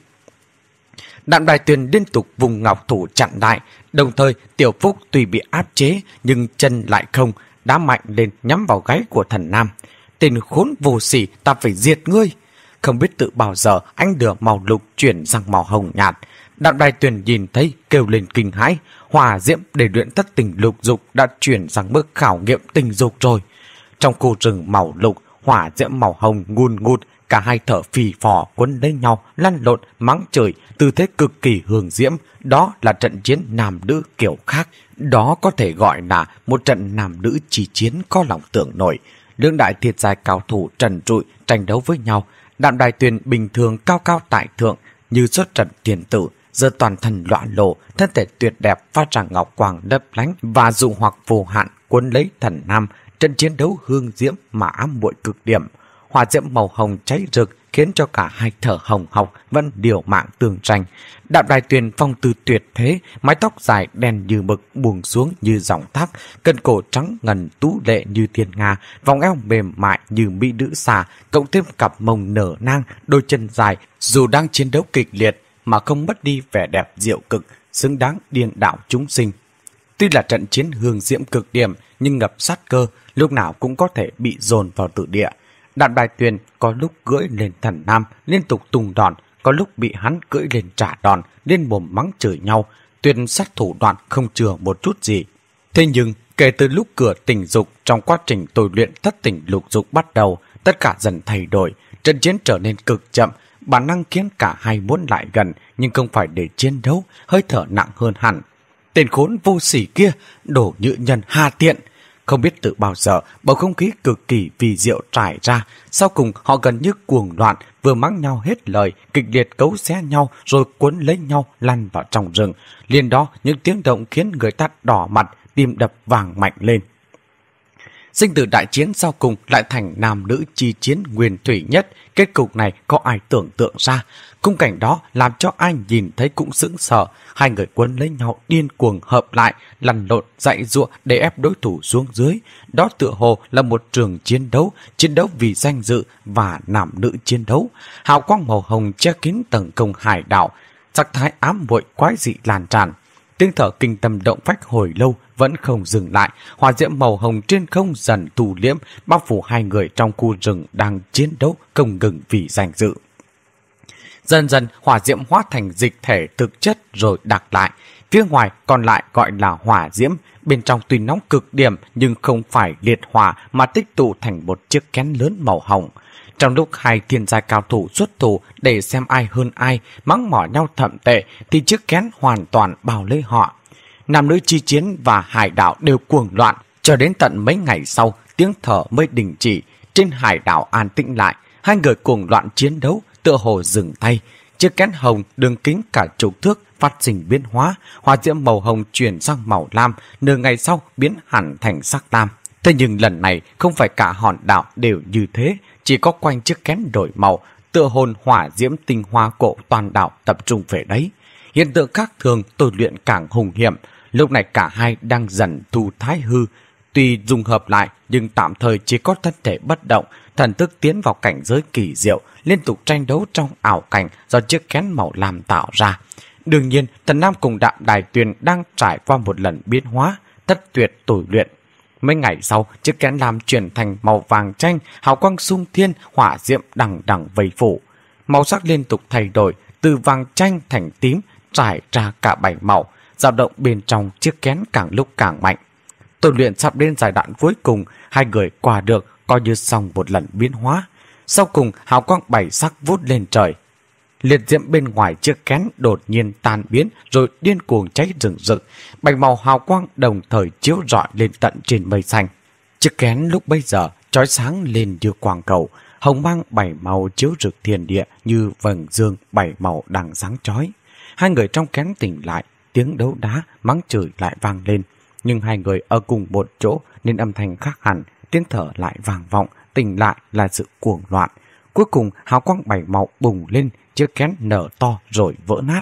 Đạm Đài Tuyền liên tục vùng ngọc thủ chặn lại, đồng thời Tiểu Phúc tuy bị áp chế nhưng chân lại không, đá mạnh lên nhắm vào gáy của Thần Nam. Tên khốn vô sỉ, ta phải diệt ngươi. Không biết tự bao giờ anh đưa màu lục chuyển sang màu hồng nhạt. Đạm Đài Tuyền nhìn thấy kêu lên kinh hãi, hỏa diễm để luyện thất tình lục dục đã chuyển sang bước khảo nghiệm tình dục rồi. Trong khu rừng màu lục, hỏa diễm màu hồng ngùn ngụt, cả hai thở phì phò quấn lấy nhau, lăn lộn, mắng chửi, tư thế cực kỳ hương diễm. Đó là trận chiến nam nữ kiểu khác. Đó có thể gọi là một trận nam nữ chi chiến có lòng tưởng nổi. Lưỡng đại thiệt dài cao thủ trần trụi tranh đấu với nhau. Đạm Đài Tuyền bình thường cao cao tại thượng như xuất trận tiền tử, giờ toàn thân loạn lộ, thân thể tuyệt đẹp phát ra ngọc quang lấp lánh và dụ hoặc vô hạn cuốn lấy Thần Nam. Trận chiến đấu hương diễm mà ám muội cực điểm, hỏa diễm màu hồng cháy rực khiến cho cả hai thở hồng hộc vẫn liều mạng tương tranh. Đạm Đài Tuyền phong tư tuyệt thế, mái tóc dài đen như mực buông xuống như dòng thác, cân cổ trắng ngần tú lệ như thiên nga, vòng eo mềm mại như mỹ nữ xà, cộng thêm cặp mông nở nang, đôi chân dài, dù đang chiến đấu kịch liệt mà không mất đi vẻ đẹp diệu cực, xứng đáng điên đảo chúng sinh. Tuy là trận chiến hương diễm cực điểm nhưng ngập sát cơ, lúc nào cũng có thể bị dồn vào tử địa. Đạm Đài Tuyền có lúc cưỡi lên Thần Nam liên tục tung đòn, có lúc bị hắn cưỡi lên trả đòn, liên mồm mắng chửi nhau, tuyên sát thủ đoạn không chừa một chút gì. Thế nhưng kể từ lúc cửa tình dục trong quá trình tôi luyện thất tình lục dục bắt đầu, tất cả dần thay đổi, trận chiến trở nên cực chậm, bản năng khiến cả hai muốn lại gần nhưng không phải để chiến đấu, hơi thở nặng hơn hẳn. Tên khốn vô sỉ kia, đổ nhự nhân hà tiện. Không biết từ bao giờ, bầu không khí cực kỳ vì diệu trải ra. Sau cùng họ gần như cuồng loạn, vừa mắng nhau hết lời, kịch liệt cấu xé nhau rồi cuốn lấy nhau lăn vào trong rừng. Liền đó những tiếng động khiến người ta đỏ mặt, tim đập vàng mạnh lên. Sinh tử đại chiến sau cùng lại thành nam nữ chi chiến nguyên thủy nhất. Kết cục này có ai tưởng tượng ra. Khung cảnh đó làm cho ai nhìn thấy cũng sững sờ. Hai người quấn lấy nhau điên cuồng hợp lại, lăn lộn dạy dụa để ép đối thủ xuống dưới. Đó tựa hồ là một trường chiến đấu vì danh dự và nam nữ chiến đấu. Hào quang màu hồng che kín tầng công hải đảo, sắc thái ám muội quái dị lan tràn. Tiếng thở kinh tâm động phách hồi lâu vẫn không dừng lại. Hỏa diễm màu hồng trên không dần thu liễm, bao phủ hai người trong khu rừng đang chiến đấu không ngừng vì danh dự. Dần dần hỏa diễm hóa thành dịch thể thực chất rồi đặc lại. Phía ngoài còn lại gọi là hỏa diễm, bên trong tuy nóng cực điểm nhưng không phải liệt hỏa mà tích tụ thành một chiếc kén lớn màu hồng. Trong lúc hai thiên giai cao thủ xuất thủ để xem ai hơn ai, mắng mỏ nhau thậm tệ, thì chiếc kén hoàn toàn bao lấy họ. Nam nữ chi chiến và hải đảo đều cuồng loạn, cho đến tận mấy ngày sau, tiếng thở mới đình chỉ. Trên hải đảo an tĩnh lại, hai người cuồng loạn chiến đấu, tựa hồ dừng tay. Chiếc kén hồng đường kính cả chục thước phát sinh biến hóa, hỏa diễm màu hồng chuyển sang màu lam, nửa ngày sau biến hẳn thành sắc lam. Thế nhưng lần này không phải cả hòn đảo đều như thế, chỉ có quanh chiếc kén đổi màu, tựa hồn hỏa diễm tinh hoa của toàn đảo tập trung về đấy. Hiện tượng khác thường tôi luyện càng hùng hiểm, lúc này cả hai đang dần thu thái hư. Tuy dùng hợp lại nhưng tạm thời chỉ có thân thể bất động, thần thức tiến vào cảnh giới kỳ diệu, liên tục tranh đấu trong ảo cảnh do chiếc kén màu lam tạo ra. Đương nhiên, Tần Nam cùng Đạm Đài Tuyền đang trải qua một lần biến hóa, thất tuyệt tủi luyện. Mấy ngày sau, chiếc kén lam chuyển thành màu vàng chanh, hào quang sung thiên, hỏa diễm đằng đằng vây phủ. Màu sắc liên tục thay đổi, từ vàng chanh thành tím, trải ra cả 7 màu, dao động bên trong chiếc kén càng lúc càng mạnh. Tu luyện sắp đến giai đoạn cuối cùng, hai người qua được coi như xong một lần biến hóa. Sau cùng, hào quang 7 sắc vút lên trời. Liệt diễm bên ngoài chiếc kén đột nhiên tan biến rồi điên cuồng cháy rừng rực. 7 màu hào quang đồng thời chiếu rọi lên tận trên mây xanh. Chiếc kén lúc bấy giờ chói sáng lên như quang cầu, hồng mang 7 màu chiếu rực thiên địa như vầng dương 7 màu đang sáng chói. Hai người trong kén tỉnh lại, tiếng đấu đá mắng chửi lại vang lên. Nhưng hai người ở cùng một chỗ nên âm thanh khác hẳn, tiếng thở lại vang vọng, tỉnh lại là sự cuồng loạn. Cuối cùng hào quang 7 màu bùng lên, chiếc kén nở to rồi vỡ nát.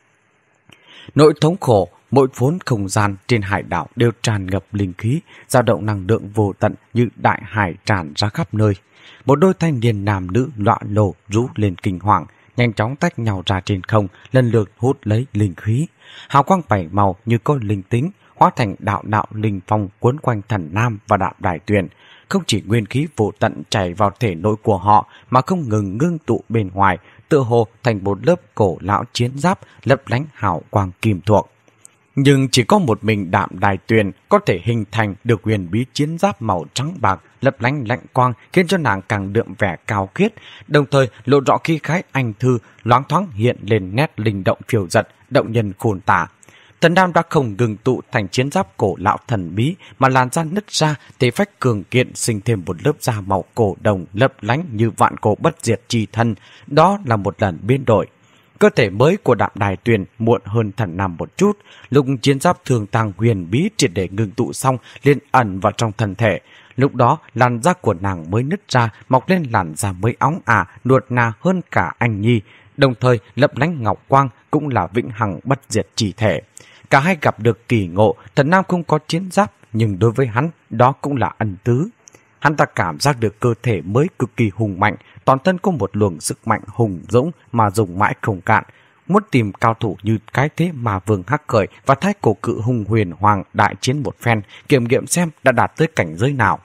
Nỗi thống khổ, mỗi phốn không gian trên hải đảo đều tràn ngập linh khí, dao động năng lượng vô tận như đại hải tràn ra khắp nơi. Một đôi thanh niên nam nữ loạn lồ rú lên kinh hoàng, nhanh chóng tách nhau ra trên không, lần lượt hút lấy linh khí. Hào quang 7 màu như có linh tính, hóa thành đạo đạo linh phong cuốn quanh Thần Nam và Đạm Đài Tuyền. Không chỉ nguyên khí vô tận chảy vào thể nội của họ mà không ngừng ngưng tụ bên ngoài, tựa hồ thành một lớp cổ lão chiến giáp lấp lánh hào quang kim thuộc. Nhưng chỉ có một mình Đạm Đài Tuyền có thể hình thành được huyền bí chiến giáp màu trắng bạc lấp lánh lạnh quang, khiến cho nàng càng đượm vẻ cao khiết, đồng thời lộ rõ khí khái anh thư, loáng thoáng hiện lên nét linh động phiêu dật, động nhân khôn tả. Tần Nam đã không ngừng tụ thành chiến giáp cổ lão thần bí, mà làn da nứt ra, thể phách cường kiện sinh thêm một lớp da màu cổ đồng lấp lánh như vạn cổ bất diệt chi thân. Đó là một lần biến đổi. Cơ thể mới của Đạm Đài Tuyền muộn hơn Thần Nam một chút. Lúc chiến giáp thường tàng huyền bí triệt để ngừng tụ xong, liền ẩn vào trong thân thể. Lúc đó làn da của nàng mới nứt ra, mọc lên làn da mới óng ả, nuột nà hơn cả anh nhi, đồng thời lấp lánh ngọc quang, cũng là vĩnh hằng bất diệt chi thể. Cả hai gặp được kỳ ngộ, Thần Nam không có chiến giáp, nhưng đối với hắn, đó cũng là ân tứ. Hắn ta cảm giác được cơ thể mới cực kỳ hùng mạnh, toàn thân có một luồng sức mạnh hùng dũng mà dùng mãi không cạn. Muốn tìm cao thủ như cái thế mà Vương Hắc Khởi và Thái Cổ Cự Hùng Huyền Hoàng đại chiến một phen, kiểm nghiệm xem đã đạt tới cảnh giới nào.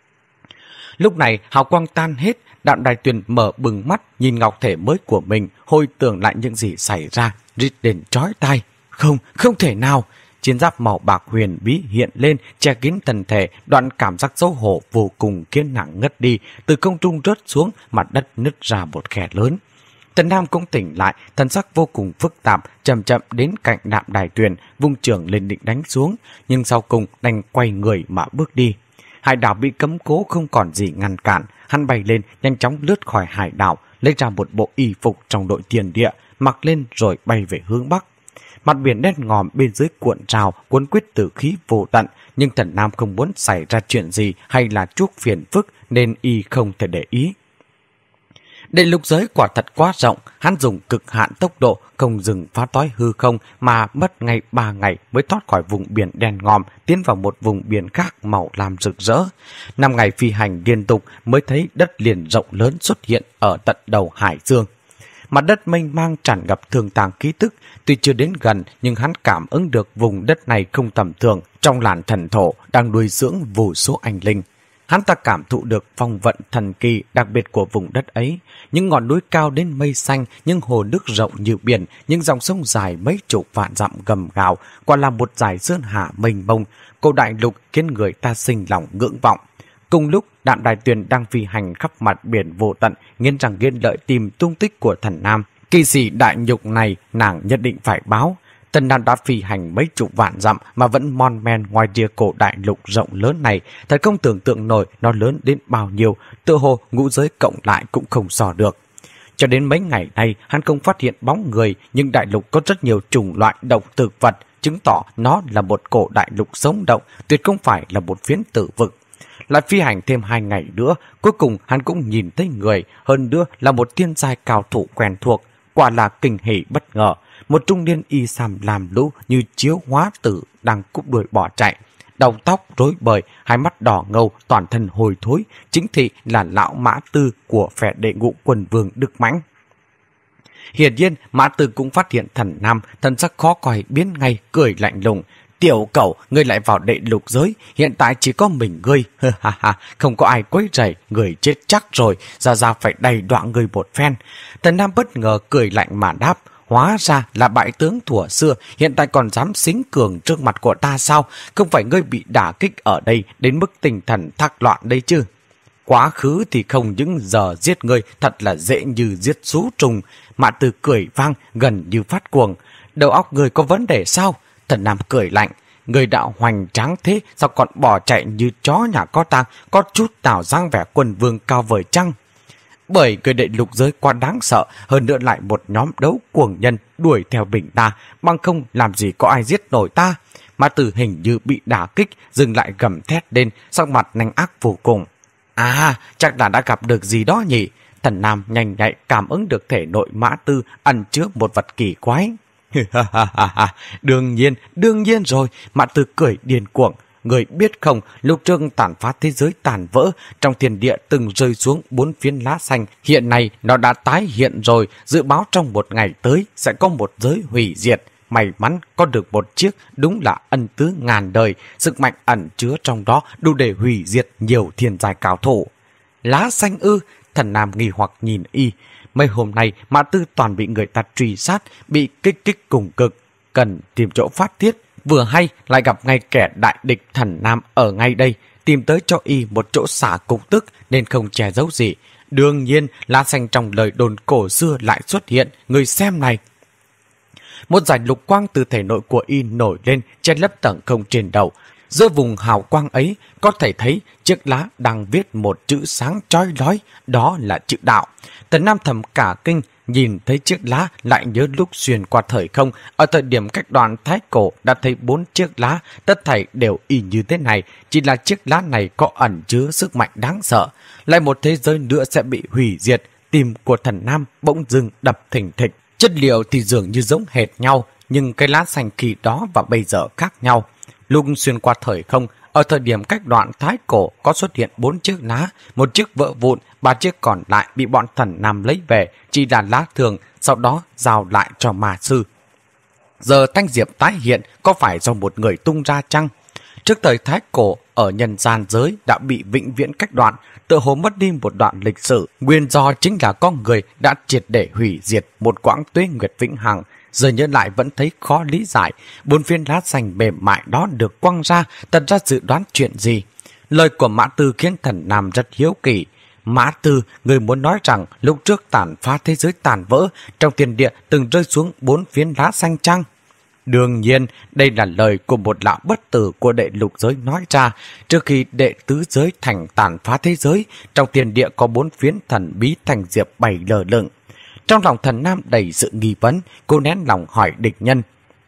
Lúc này hào quang tan hết, Đạm Đài Tuyền mở bừng mắt nhìn ngọc thể mới của mình, hồi tưởng lại những gì xảy ra, rít lên chói tai. Không thể nào! Chiến giáp màu bạc huyền bí hiện lên, che kín thân thể, đoạn cảm giác xấu hổ vô cùng khiến nàng ngất đi, từ không trung rớt xuống, mặt đất nứt ra một khe lớn. Tần Nam cũng tỉnh lại, thân sắc vô cùng phức tạp, chậm chậm đến cạnh Đạm Đài Tuyền, vung chưởng lên định đánh xuống, nhưng sau cùng đành quay người mà bước đi. Hải đảo bị cấm cố không còn gì ngăn cản, hắn bay lên, nhanh chóng lướt khỏi hải đảo, lấy ra một bộ y phục trong đội tiền địa, mặc lên rồi bay về hướng bắc. mặt biển đen ngòm bên dưới cuộn trào, cuốn quýt tử khí vô tận, nhưng Thần Nam không muốn xảy ra chuyện gì hay là chuốc phiền phức nên y không thể để ý. Đại lục giới quả thật quá rộng, hắn dùng cực hạn tốc độ không dừng phá toái hư không mà mất ngay 3 ngày mới thoát khỏi vùng biển đen ngòm, tiến vào một vùng biển khác màu lam rực rỡ. 5 ngày phi hành liên tục mới thấy đất liền rộng lớn xuất hiện ở tận đầu hải dương. Mặt đất mênh mang tràn ngập thường tàng ký tức, tuy chưa đến gần nhưng hắn cảm ứng được vùng đất này không tầm thường, trong làn thần thổ đang nuôi dưỡng vô số anh linh. Hắn ta cảm thụ được phong vận thần kỳ đặc biệt của vùng đất ấy, những ngọn núi cao đến mây xanh, những hồ nước rộng như biển, những dòng sông dài mấy chục vạn dặm gầm gào, quả là một dải sơn hà mênh mông, cổ đại lục khiến người ta sinh lòng ngưỡng vọng. Cùng lúc, Đạm Đài Tuyền đang phi hành khắp mặt biển vô tận, nghiến răng nghiến lợi tìm tung tích của Thần Nam. Kỳ sĩ đại nhục này nàng nhất định phải báo. Thần Nam đã phi hành mấy chục vạn dặm mà vẫn mon men ngoài rìa cổ đại lục rộng lớn này, thật không tưởng tượng nổi nó lớn đến bao nhiêu, tựa hồ ngũ giới cộng lại cũng không so được. Cho đến mấy ngày nay, hắn không phát hiện bóng người, nhưng đại lục có rất nhiều chủng loại động thực vật, chứng tỏ nó là một cổ đại lục sống động, tuyệt không phải là một phiến tử vực. Lại phi hành thêm 2 ngày nữa, cuối cùng hắn cũng nhìn thấy người, hơn nữa là một thiên giai cao thủ quen thuộc, quả là kinh hỉ bất ngờ. Một trung niên y sam làm lũ như chiếu hóa tử đang cúp đuôi bỏ chạy, đầu tóc rối bời, hai mắt đỏ ngầu, toàn thân hôi thối, chính thị là lão Mã Tư của phe đệ ngũ quân vương Đức Mãnh. Hiển nhiên, Mã Tư cũng phát hiện Thần Nam, thần sắc khó coi biến ngay, cười lạnh lùng. Tiểu cẩu, ngươi lại vào đệ lục giới, hiện tại chỉ có mình ngươi, không có ai quấy rầy, người chết chắc rồi, ra phải đầy đọa ngươi một phen. Thần Nam bất ngờ cười lạnh mà đáp, hóa ra là bại tướng thuở xưa, hiện tại còn dám xính cường trước mặt của ta sao? Không phải ngươi bị đả kích ở đây đến mức tinh thần thác loạn đây chứ? Quá khứ thì không những giờ giết ngươi, thật là dễ như giết sú trùng. Mã Tư cười vang, gần như phát cuồng. Đầu óc ngươi có vấn đề sao? Thần Nam cười lạnh, người đạo hoành tráng thế, sao còn bỏ chạy như chó nhà có tang, có chút nào dáng vẻ quân vương cao vời chăng? Bởi người đệ lục giới quá đáng sợ, hơn nữa lại một nhóm đấu cuồng nhân đuổi theo bình ta, bằng không làm gì có ai giết nổi ta. Mã Tư hình như bị đả kích, dừng lại gầm thét lên, sắc mặt nanh ác vô cùng. À, chắc là đã gặp được gì đó nhỉ? Thần Nam nhanh nhạy cảm ứng được thể nội Mã Tư ẩn chứa một vật kỳ quái. Đương nhiên rồi, Mã Tư cười điên cuồng. Người biết không, lúc trước tàn phá thế giới tàn vỡ, trong thiên địa từng rơi xuống 4 phiến lá xanh, hiện nay nó đã tái hiện rồi, dự báo trong một ngày tới sẽ có một giới hủy diệt. May mắn có được một chiếc, đúng là ân tứ ngàn đời, sức mạnh ẩn chứa trong đó đủ để hủy diệt nhiều thiên giai cao thủ. Lá xanh ư? Thần Nam nghi hoặc nhìn y. Mấy hôm nay Mã Tư toàn bị người ta truy sát, bị kích cùng cực, cần tìm chỗ phát tiết. Vừa hay lại gặp ngay kẻ đại địch Thần Nam ở ngay đây, tìm tới cho y một chỗ xả cục tức nên không che giấu gì. Đương nhiên, lá xanh trong lời đồn cổ xưa lại xuất hiện, người xem này. Một dải lục quang từ thể nội của y nổi lên, che lấp tầng không trên đầu. Giữa vùng hào quang ấy có thể thấy chiếc lá đang viết một chữ sáng chói lói, đó là chữ đạo. Thần Nam thầm cả kinh, nhìn thấy chiếc lá lại nhớ lúc xuyên qua thời không, ở thời điểm cách đoạn Thái Cổ đã thấy 4 chiếc lá, tất thảy đều y như thế này, chỉ là chiếc lá này có ẩn chứa sức mạnh đáng sợ. Lại một thế giới nữa sẽ bị hủy diệt, tim của Thần Nam bỗng dưng đập thình thịch. Chất liệu thì dường như giống hệt nhau, nhưng cái lá xanh khi đó và bây giờ khác nhau. Lúc xuyên qua thời không, ở thời điểm cách đoạn Thái Cổ có xuất hiện 4 chiếc lá, một chiếc vỡ vụn, 3 chiếc còn lại bị bọn Thần Nam lấy về, chỉ là lá thường, sau đó giao lại cho ma sư. Giờ thanh diệp tái hiện có phải do một người tung ra chăng? Trước thời Thái Cổ, ở nhân gian giới đã bị vĩnh viễn cách đoạn, tựa hồ mất đi một đoạn lịch sử, nguyên do chính là con người đã triệt để hủy diệt một quãng tuế nguyệt vĩnh hằng. Giờ nhớ lại vẫn thấy khó lý giải, 4 phiến lá xanh mềm mại đó được quăng ra, thật ra dự đoán chuyện gì? Lời của Mã Tư khiến Thần Nam rất hiếu kỳ. Mã Tư, người muốn nói rằng lúc trước tàn phá thế giới tàn vỡ, trong thiên địa từng rơi xuống 4 phiến lá xanh chăng? Đương nhiên, đây là lời của một lão bất tử của đệ lục giới nói ra. Trước khi đệ tứ giới thành tàn phá thế giới, trong thiên địa có 4 phiến thần bí thành diệp bày lờ lửng. Trong lòng Thần Nam đầy sự nghi vấn, cô nén lòng hỏi địch nhân.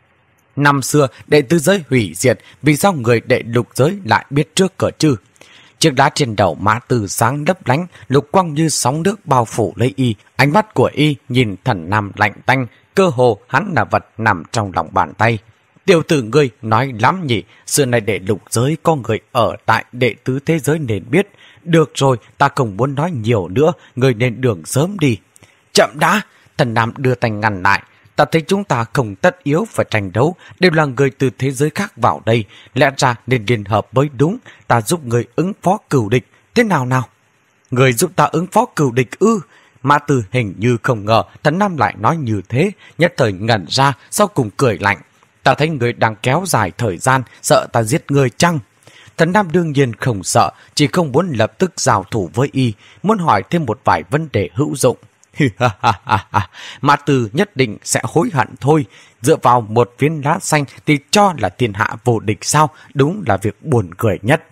Năm xưa đệ tứ giới hủy diệt, vì sao người đệ lục giới lại biết trước cỡ chứ? Chiếc lá trên đầu Mã Tư sáng lấp lánh, lục quang như sóng nước bao phủ lấy y. Ánh mắt của y nhìn Thần Nam lạnh tanh, cơ hồ hắn là vật nằm trong lòng bàn tay. Tiểu tử ngươi nói lắm nhỉ, xưa nay đệ lục giới có người ở tại đệ tứ thế giới nên biết. Được rồi, ta không muốn nói nhiều nữa, ngươi nên đường sớm đi. Chậm đã, Thần Nam đưa tay ngăn lại. Ta thấy chúng ta không tất yếu phải tranh đấu, đều là người từ thế giới khác vào đây. Lẽ ra nên liên hợp mới đúng, ta giúp người ứng phó cừu địch. Thế nào nào? Người giúp ta ứng phó cừu địch ư? Mã Tư hình như không ngờ Thần Nam lại nói như thế, nhất thời ngẩn ra, sau cùng cười lạnh. Ta thấy người đang kéo dài thời gian, sợ ta giết người chăng? Thần Nam đương nhiên không sợ, chỉ không muốn lập tức giao thủ với y, muốn hỏi thêm một vài vấn đề hữu dụng. Mã Tư nhất định sẽ hối hận thôi. Dựa vào một viên lá xanh thì cho là thiên hạ vô địch sao? Đúng là việc buồn cười nhất.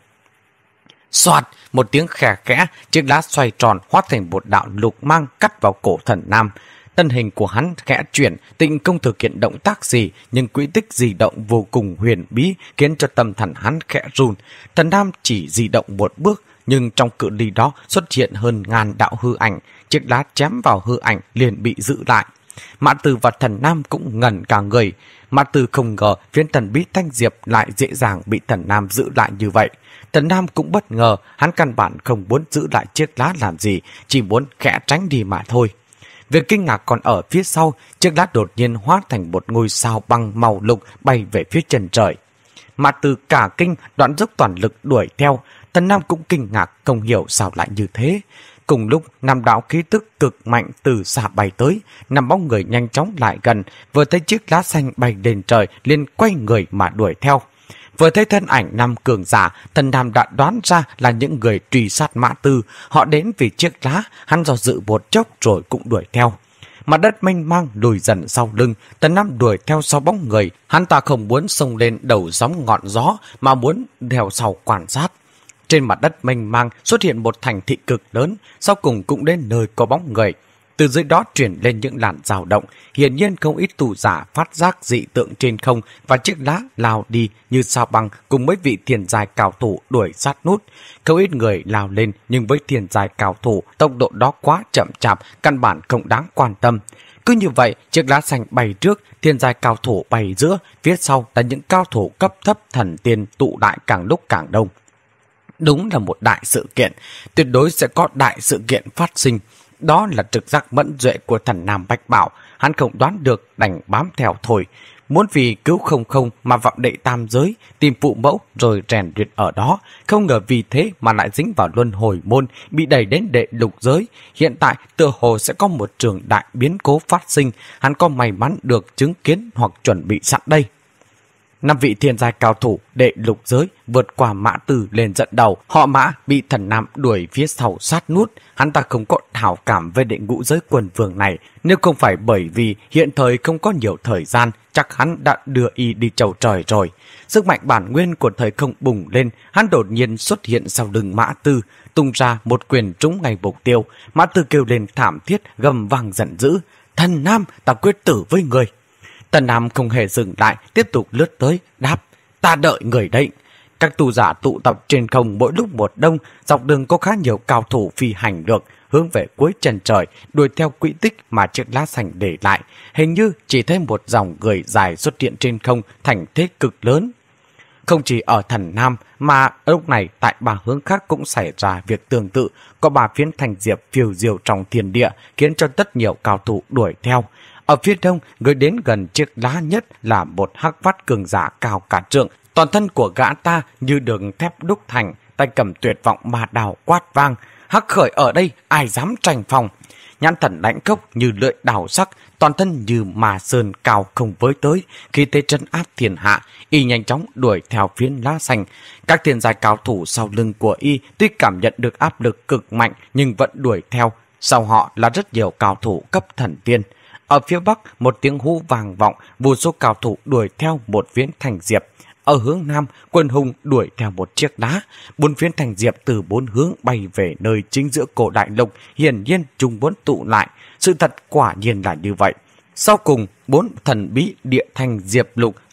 Soạt, một tiếng khè khẽ, chiếc lá xoay tròn hóa thành một đạo lục mang cắt vào cổ Thần Nam. Thân hình của hắn khẽ chuyển, tịnh không thực hiện động tác gì, nhưng quỹ tích di động vô cùng huyền bí khiến cho tâm thần hắn khẽ run. Thần Nam chỉ di động một bước, nhưng trong cự ly đó xuất hiện hơn ngàn đạo hư ảnh, chiếc lá chém vào hư ảnh liền bị giữ lại. Mã Tư và Thần Nam cũng ngẩn cả người. Mã Tư không ngờ phiến thần bí Thanh Diệp lại dễ dàng bị Thần Nam giữ lại như vậy. Thần Nam cũng bất ngờ, hắn căn bản không muốn giữ lại chiếc lá làm gì, chỉ muốn khẽ tránh đi mà thôi. Việc kinh ngạc còn ở phía sau, chiếc lá đột nhiên hóa thành một ngôi sao băng màu lục bay về phía chân trời. Mã Tư cả kinh, đoạn dốc toàn lực đuổi theo. Thần Nam cũng kinh ngạc, không hiểu sao lại như thế. Cùng lúc, năm đạo khí tức cực mạnh từ xa bay tới, năm bóng người nhanh chóng lại gần, vừa thấy chiếc lá xanh bay lên trời, liền quay người mà đuổi theo. Vừa thấy thân ảnh năm cường giả, Thần Nam đã đoán ra là những người truy sát Mã Tư. Họ đến vì chiếc lá, hắn do dự một chốc rồi cũng đuổi theo. Mặt đất mênh mang lùi dần sau lưng, Thần Nam đuổi theo sau bóng người. Hắn ta không muốn xông lên đầu sóng ngọn gió, mà muốn theo sau quan sát. Trên mặt đất mênh mang xuất hiện một thành thị cực lớn, sau cùng cũng đến nơi có bóng người. Từ dưới đó chuyển lên những làn dao động, hiển nhiên không ít tù giả phát giác dị tượng trên không và chiếc lá lao đi như sao băng cùng mấy vị thiền giai cao thủ đuổi sát nút. Không ít người lao lên nhưng với thiền giai cao thủ, tốc độ đó quá chậm chạp, căn bản không đáng quan tâm. Cứ như vậy, chiếc lá xanh bay trước, thiền giai cao thủ bay giữa, phía sau là những cao thủ cấp thấp thần tiên tụ đại càng lúc càng đông. Đúng là một đại sự kiện, tuyệt đối sẽ có đại sự kiện phát sinh. Đó là trực giác mẫn duệ của Thần Nam Bách Bảo, hắn không đoán được đành bám theo thôi. Muốn vì cứu không mà vọng đệ tam giới, tìm phụ mẫu rồi rèn luyện ở đó, không ngờ vì thế mà lại dính vào luân hồi môn, bị đẩy đến đệ lục giới. Hiện tại tựa hồ sẽ có một trường đại biến cố phát sinh, hắn có may mắn được chứng kiến hoặc chuẩn bị sẵn đây. 5 vị thiên giai cao thủ đệ lục giới vượt qua Mã Tư lên dẫn đầu. Họ Mã bị Thần Nam đuổi phía sau sát nút. Hắn ta không có hảo cảm với đệ ngũ giới quần vương này. Nếu không phải bởi vì hiện thời không có nhiều thời gian, chắc hắn đã đưa y đi chầu trời rồi. Sức mạnh bản nguyên của thời không bùng lên, hắn đột nhiên xuất hiện sau lưng Mã Tư, tung ra một quyền trúng ngay mục tiêu. Mã Tư kêu lên thảm thiết, gầm vang giận dữ: "Thần Nam, ta quyết tử với người!" Thần Nam không hề dừng lại, tiếp tục lướt tới, đáp: "Ta đợi người đấy." Các tù giả tụ tập trên không mỗi lúc một đông, dọc đường có khá nhiều cao thủ phi hành được, hướng về cuối chân trời, đuổi theo quỹ tích mà chiếc lá xanh để lại. Hình như chỉ thấy một dòng người dài xuất hiện trên không thành thế cực lớn. Không chỉ ở Thần Nam mà lúc này tại 3 hướng khác cũng xảy ra việc tương tự, có 3 phiến thành diệp phiêu diêu trong thiên địa khiến cho rất nhiều cao thủ đuổi theo. Ở phía đông, người đến gần chiếc lá nhất là một hắc vắt cường giả cao cả trượng. Toàn thân của gã ta như đường thép đúc thành, tay cầm tuyệt vọng ma đào quát vang: "Hắc khởi ở đây, ai dám tranh phòng?" Nhãn thần lãnh khốc như lưỡi đào sắc, toàn thân như mà sơn cao không với tới, khi thế trấn áp thiên hạ, y nhanh chóng đuổi theo phiến lá xanh. Các thiên giai cao thủ sau lưng của y tuy cảm nhận được áp lực cực mạnh nhưng vẫn đuổi theo. Sau họ là rất nhiều cao thủ cấp thần tiên. Ở phía bắc, một tiếng hú vang vọng, vô số cao thủ đuổi theo một phiến thành diệp. Ở hướng nam, quân hùng đuổi theo một chiếc lá. 4 phiến thành diệp từ 4 hướng bay về nơi chính giữa cổ đại lục, hiển nhiên chúng muốn tụ lại. Sự thật quả nhiên là như vậy. Sau cùng, 4 thần bí địa thành diệp lục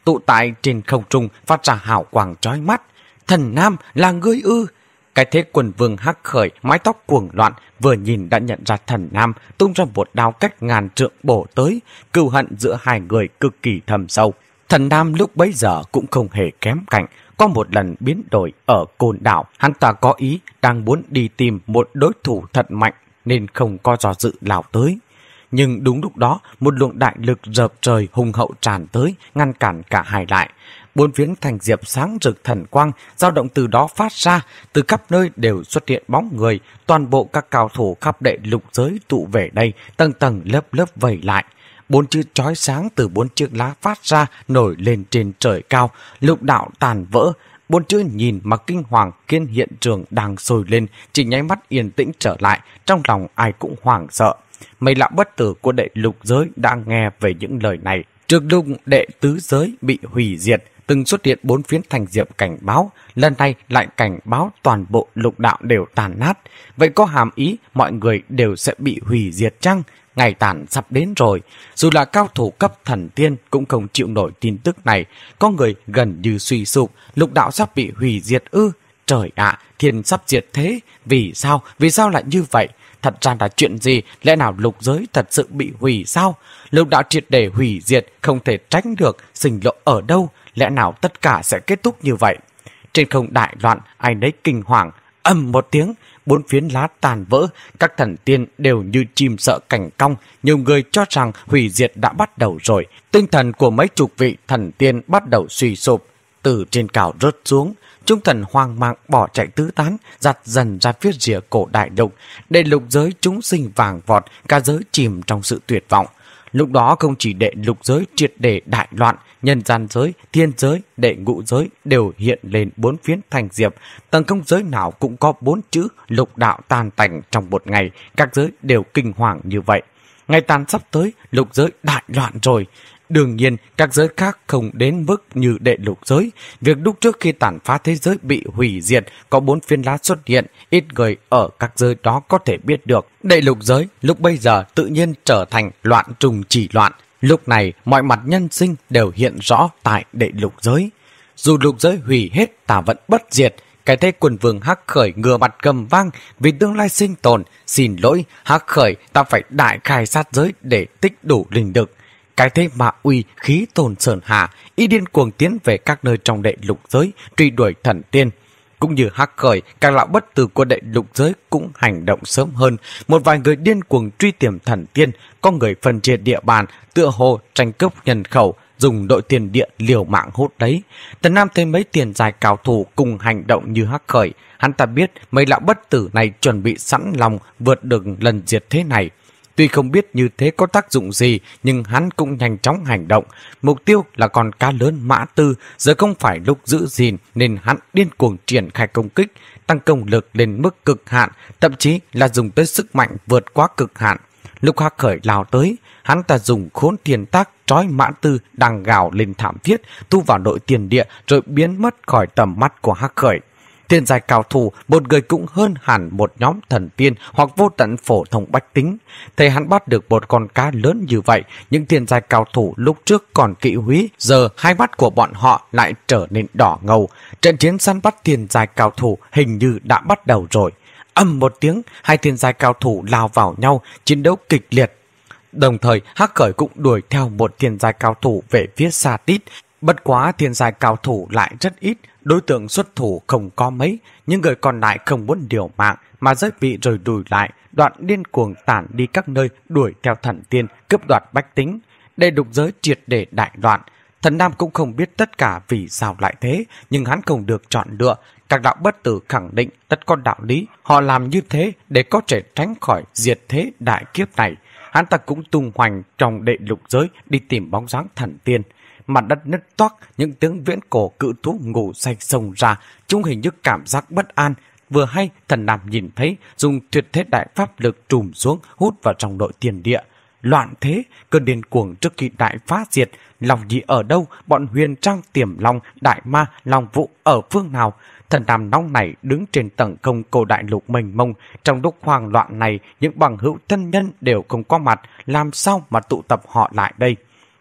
tụ tại trên không trung phát ra hào quang chói mắt. Thần Nam là ngươi ư? Cái thế Quân Vương Hắc Khởi mái tóc cuồng loạn, vừa nhìn đã nhận ra Thần Nam, tung ra một đao cách ngàn trượng bổ tới, cừu hận giữa hai người cực kỳ thâm sâu. Thần Nam lúc bấy giờ cũng không hề kém cạnh, có một lần biến đổi ở Côn Đảo, hắn ta có ý đang muốn đi tìm một đối thủ thật mạnh nên không có do dự lao tới. Nhưng đúng lúc đó, một luồng đại lực rợp trời hùng hậu tràn tới, ngăn cản cả hai lại. Bốn phiến thành diệp sáng rực thần quang, dao động từ đó phát ra, từ khắp nơi đều xuất hiện bóng người, toàn bộ các cao thủ khắp đệ lục giới tụ về đây, tầng tầng lớp lớp vây lại. Bốn chữ chói sáng từ bốn chiếc lá phát ra, nổi lên trên trời cao, lục đạo tàn vỡ. Bốn chữ nhìn mà kinh hoàng khiến hiện trường đang sôi lên, chỉ nháy mắt yên tĩnh trở lại, trong lòng ai cũng hoảng sợ. Mấy lão bất tử của đệ lục giới đã nghe về những lời này. Trước lúc đệ tứ giới bị hủy diệt, từng xuất hiện bốn phiến thành diệp cảnh báo, lần này lại cảnh báo toàn bộ lục đạo đều tàn nát. Vậy có hàm ý mọi người đều sẽ bị hủy diệt chăng? Ngày tàn sắp đến rồi, dù là cao thủ cấp thần tiên cũng không chịu nổi tin tức này. Có người gần như suy sụp, lục đạo sắp bị hủy diệt ư? Trời ạ, thiên sắp diệt thế, vì sao? Vì sao lại như vậy? Thật ra là chuyện gì? Lẽ nào lục giới thật sự bị hủy sao? Lục đạo triệt để hủy diệt, không thể tránh được, sinh lộ ở đâu? Lẽ nào tất cả sẽ kết thúc như vậy? Trên không đại loạn, ai nấy kinh hoàng, ầm một tiếng, bốn phiến lá tàn vỡ, các thần tiên đều như chim sợ cảnh cong, nhiều người cho rằng hủy diệt đã bắt đầu rồi. Tinh thần của mấy chục vị thần tiên bắt đầu suy sụp, từ trên cao rớt xuống. Chúng thần hoang mang bỏ chạy tứ tán, giặt dần ra phía rìa cổ đại lục. Đệ lục giới chúng sinh vàng vọt, cả giới chìm trong sự tuyệt vọng. Lúc đó không chỉ đệ lục giới triệt để đại loạn, nhân gian giới, thiên giới, đệ ngũ giới đều hiện lên bốn phiến thành diệp. Tầng công giới nào cũng có bốn chữ lục đạo tan tành trong một ngày, các giới đều kinh hoàng như vậy. Ngày tàn sắp tới, lục giới đại loạn rồi. Đương nhiên, các giới khác không đến mức như đệ lục giới. Việc lúc trước khi tàn phá thế giới bị hủy diệt, có bốn phiến lá xuất hiện, ít người ở các giới đó có thể biết được. Đệ lục giới lúc bây giờ tự nhiên trở thành loạn trùng chỉ loạn. Lúc này, mọi mặt nhân sinh đều hiện rõ tại đệ lục giới. Dù lục giới hủy hết, ta vẫn bất diệt. Cái thế Quân Vương Hắc Khởi ngửa mặt gầm vang, vì tương lai sinh tồn. Xin lỗi, Hắc Khởi, ta phải đại khai sát giới để tích đủ linh lực. Cái thế Ma Uy khí tồn sơn hà, y điên cuồng tiến về các nơi trong đệ lục giới, truy đuổi thần tiên. Cũng như Hắc Khởi, các lão bất tử của đệ lục giới cũng hành động sớm hơn. Một vài người điên cuồng truy tìm thần tiên, có người phân chia địa bàn, tựa hồ tranh cướp nhân khẩu, dùng đội tiền địa liều mạng hút đấy. Tần Nam thấy mấy tiền dài cao thủ cùng hành động như Hắc Khởi, hắn ta biết mấy lão bất tử này chuẩn bị sẵn lòng vượt được lần diệt thế này. Tuy không biết như thế có tác dụng gì, nhưng hắn cũng nhanh chóng hành động. Mục tiêu là con cá lớn Mã Tư, giờ không phải lúc giữ gìn nên hắn điên cuồng triển khai công kích, tăng công lực lên mức cực hạn, thậm chí là dùng tới sức mạnh vượt quá cực hạn. Lúc Hắc Khởi lao tới, hắn ta dùng khốn tiền tác trói Mã Tư đang gào lên thảm thiết, thu vào nội tiền địa rồi biến mất khỏi tầm mắt của Hắc Khởi. Thiên giai cao thủ, một người cũng hơn hẳn một nhóm thần tiên hoặc vô tận phổ thông bách tính. Thấy hắn bắt được một con cá lớn như vậy, những thiên giai cao thủ lúc trước còn kỵ húy, giờ hai mắt của bọn họ lại trở nên đỏ ngầu. Trận chiến săn bắt thiên giai cao thủ hình như đã bắt đầu rồi. Ầm một tiếng, hai thiên giai cao thủ lao vào nhau, chiến đấu kịch liệt. Đồng thời, Hắc Khởi cũng đuổi theo một thiên giai cao thủ về phía xa tít. Bất quá thiên giai cao thủ lại rất ít, đối tượng xuất thủ không có mấy, những người còn lại không muốn liều mạng mà giới vị rồi đùi lại, đoạn điên cuồng tản đi các nơi đuổi theo thần tiên, cướp đoạt bách tính. Đệ lục giới triệt để đại loạn. Thần Nam cũng không biết tất cả vì sao lại thế, nhưng hắn không được chọn lựa. Các đạo bất tử khẳng định tất có đạo lý, họ làm như thế để có thể tránh khỏi diệt thế đại kiếp này. Hắn ta cũng tung hoành trong đệ lục giới đi tìm bóng dáng thần tiên. Mặt đất nứt toác, những tiếng viễn cổ cự thú ngủ say xông ra, chúng hình như cảm giác bất an. Vừa hay Thần Nam nhìn thấy, dùng tuyệt thế đại pháp lực trùm xuống, hút vào trong nội tiền địa. Loạn thế, cơn điên cuồng trước khi đại phá diệt. Long Nhi ở đâu? Bọn Huyền Trang, Tiềm Long, Đại Ma, Long Vũ ở phương nào? Thần Nam nóng này đứng trên tầng không cổ đại lục mênh mông. Trong lúc hoang loạn này, những bằng hữu thân nhân đều không có mặt, làm sao mà tụ tập họ lại đây?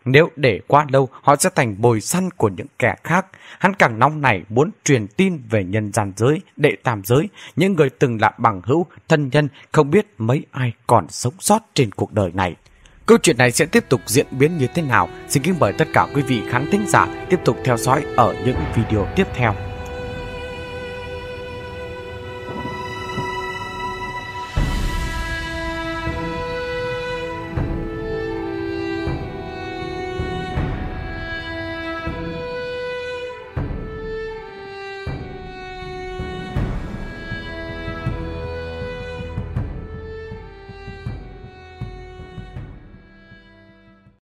Nếu để quá lâu, họ sẽ thành bồi săn của những kẻ khác. Hắn càng nóng nảy muốn truyền tin về nhân gian giới, đệ tam giới, những người từng là bằng hữu, thân nhân, không biết mấy ai còn sống sót trên cuộc đời này. Câu chuyện này sẽ tiếp tục diễn biến như thế nào? Xin kính mời tất cả quý vị khán thính giả tiếp tục theo dõi ở những video tiếp theo.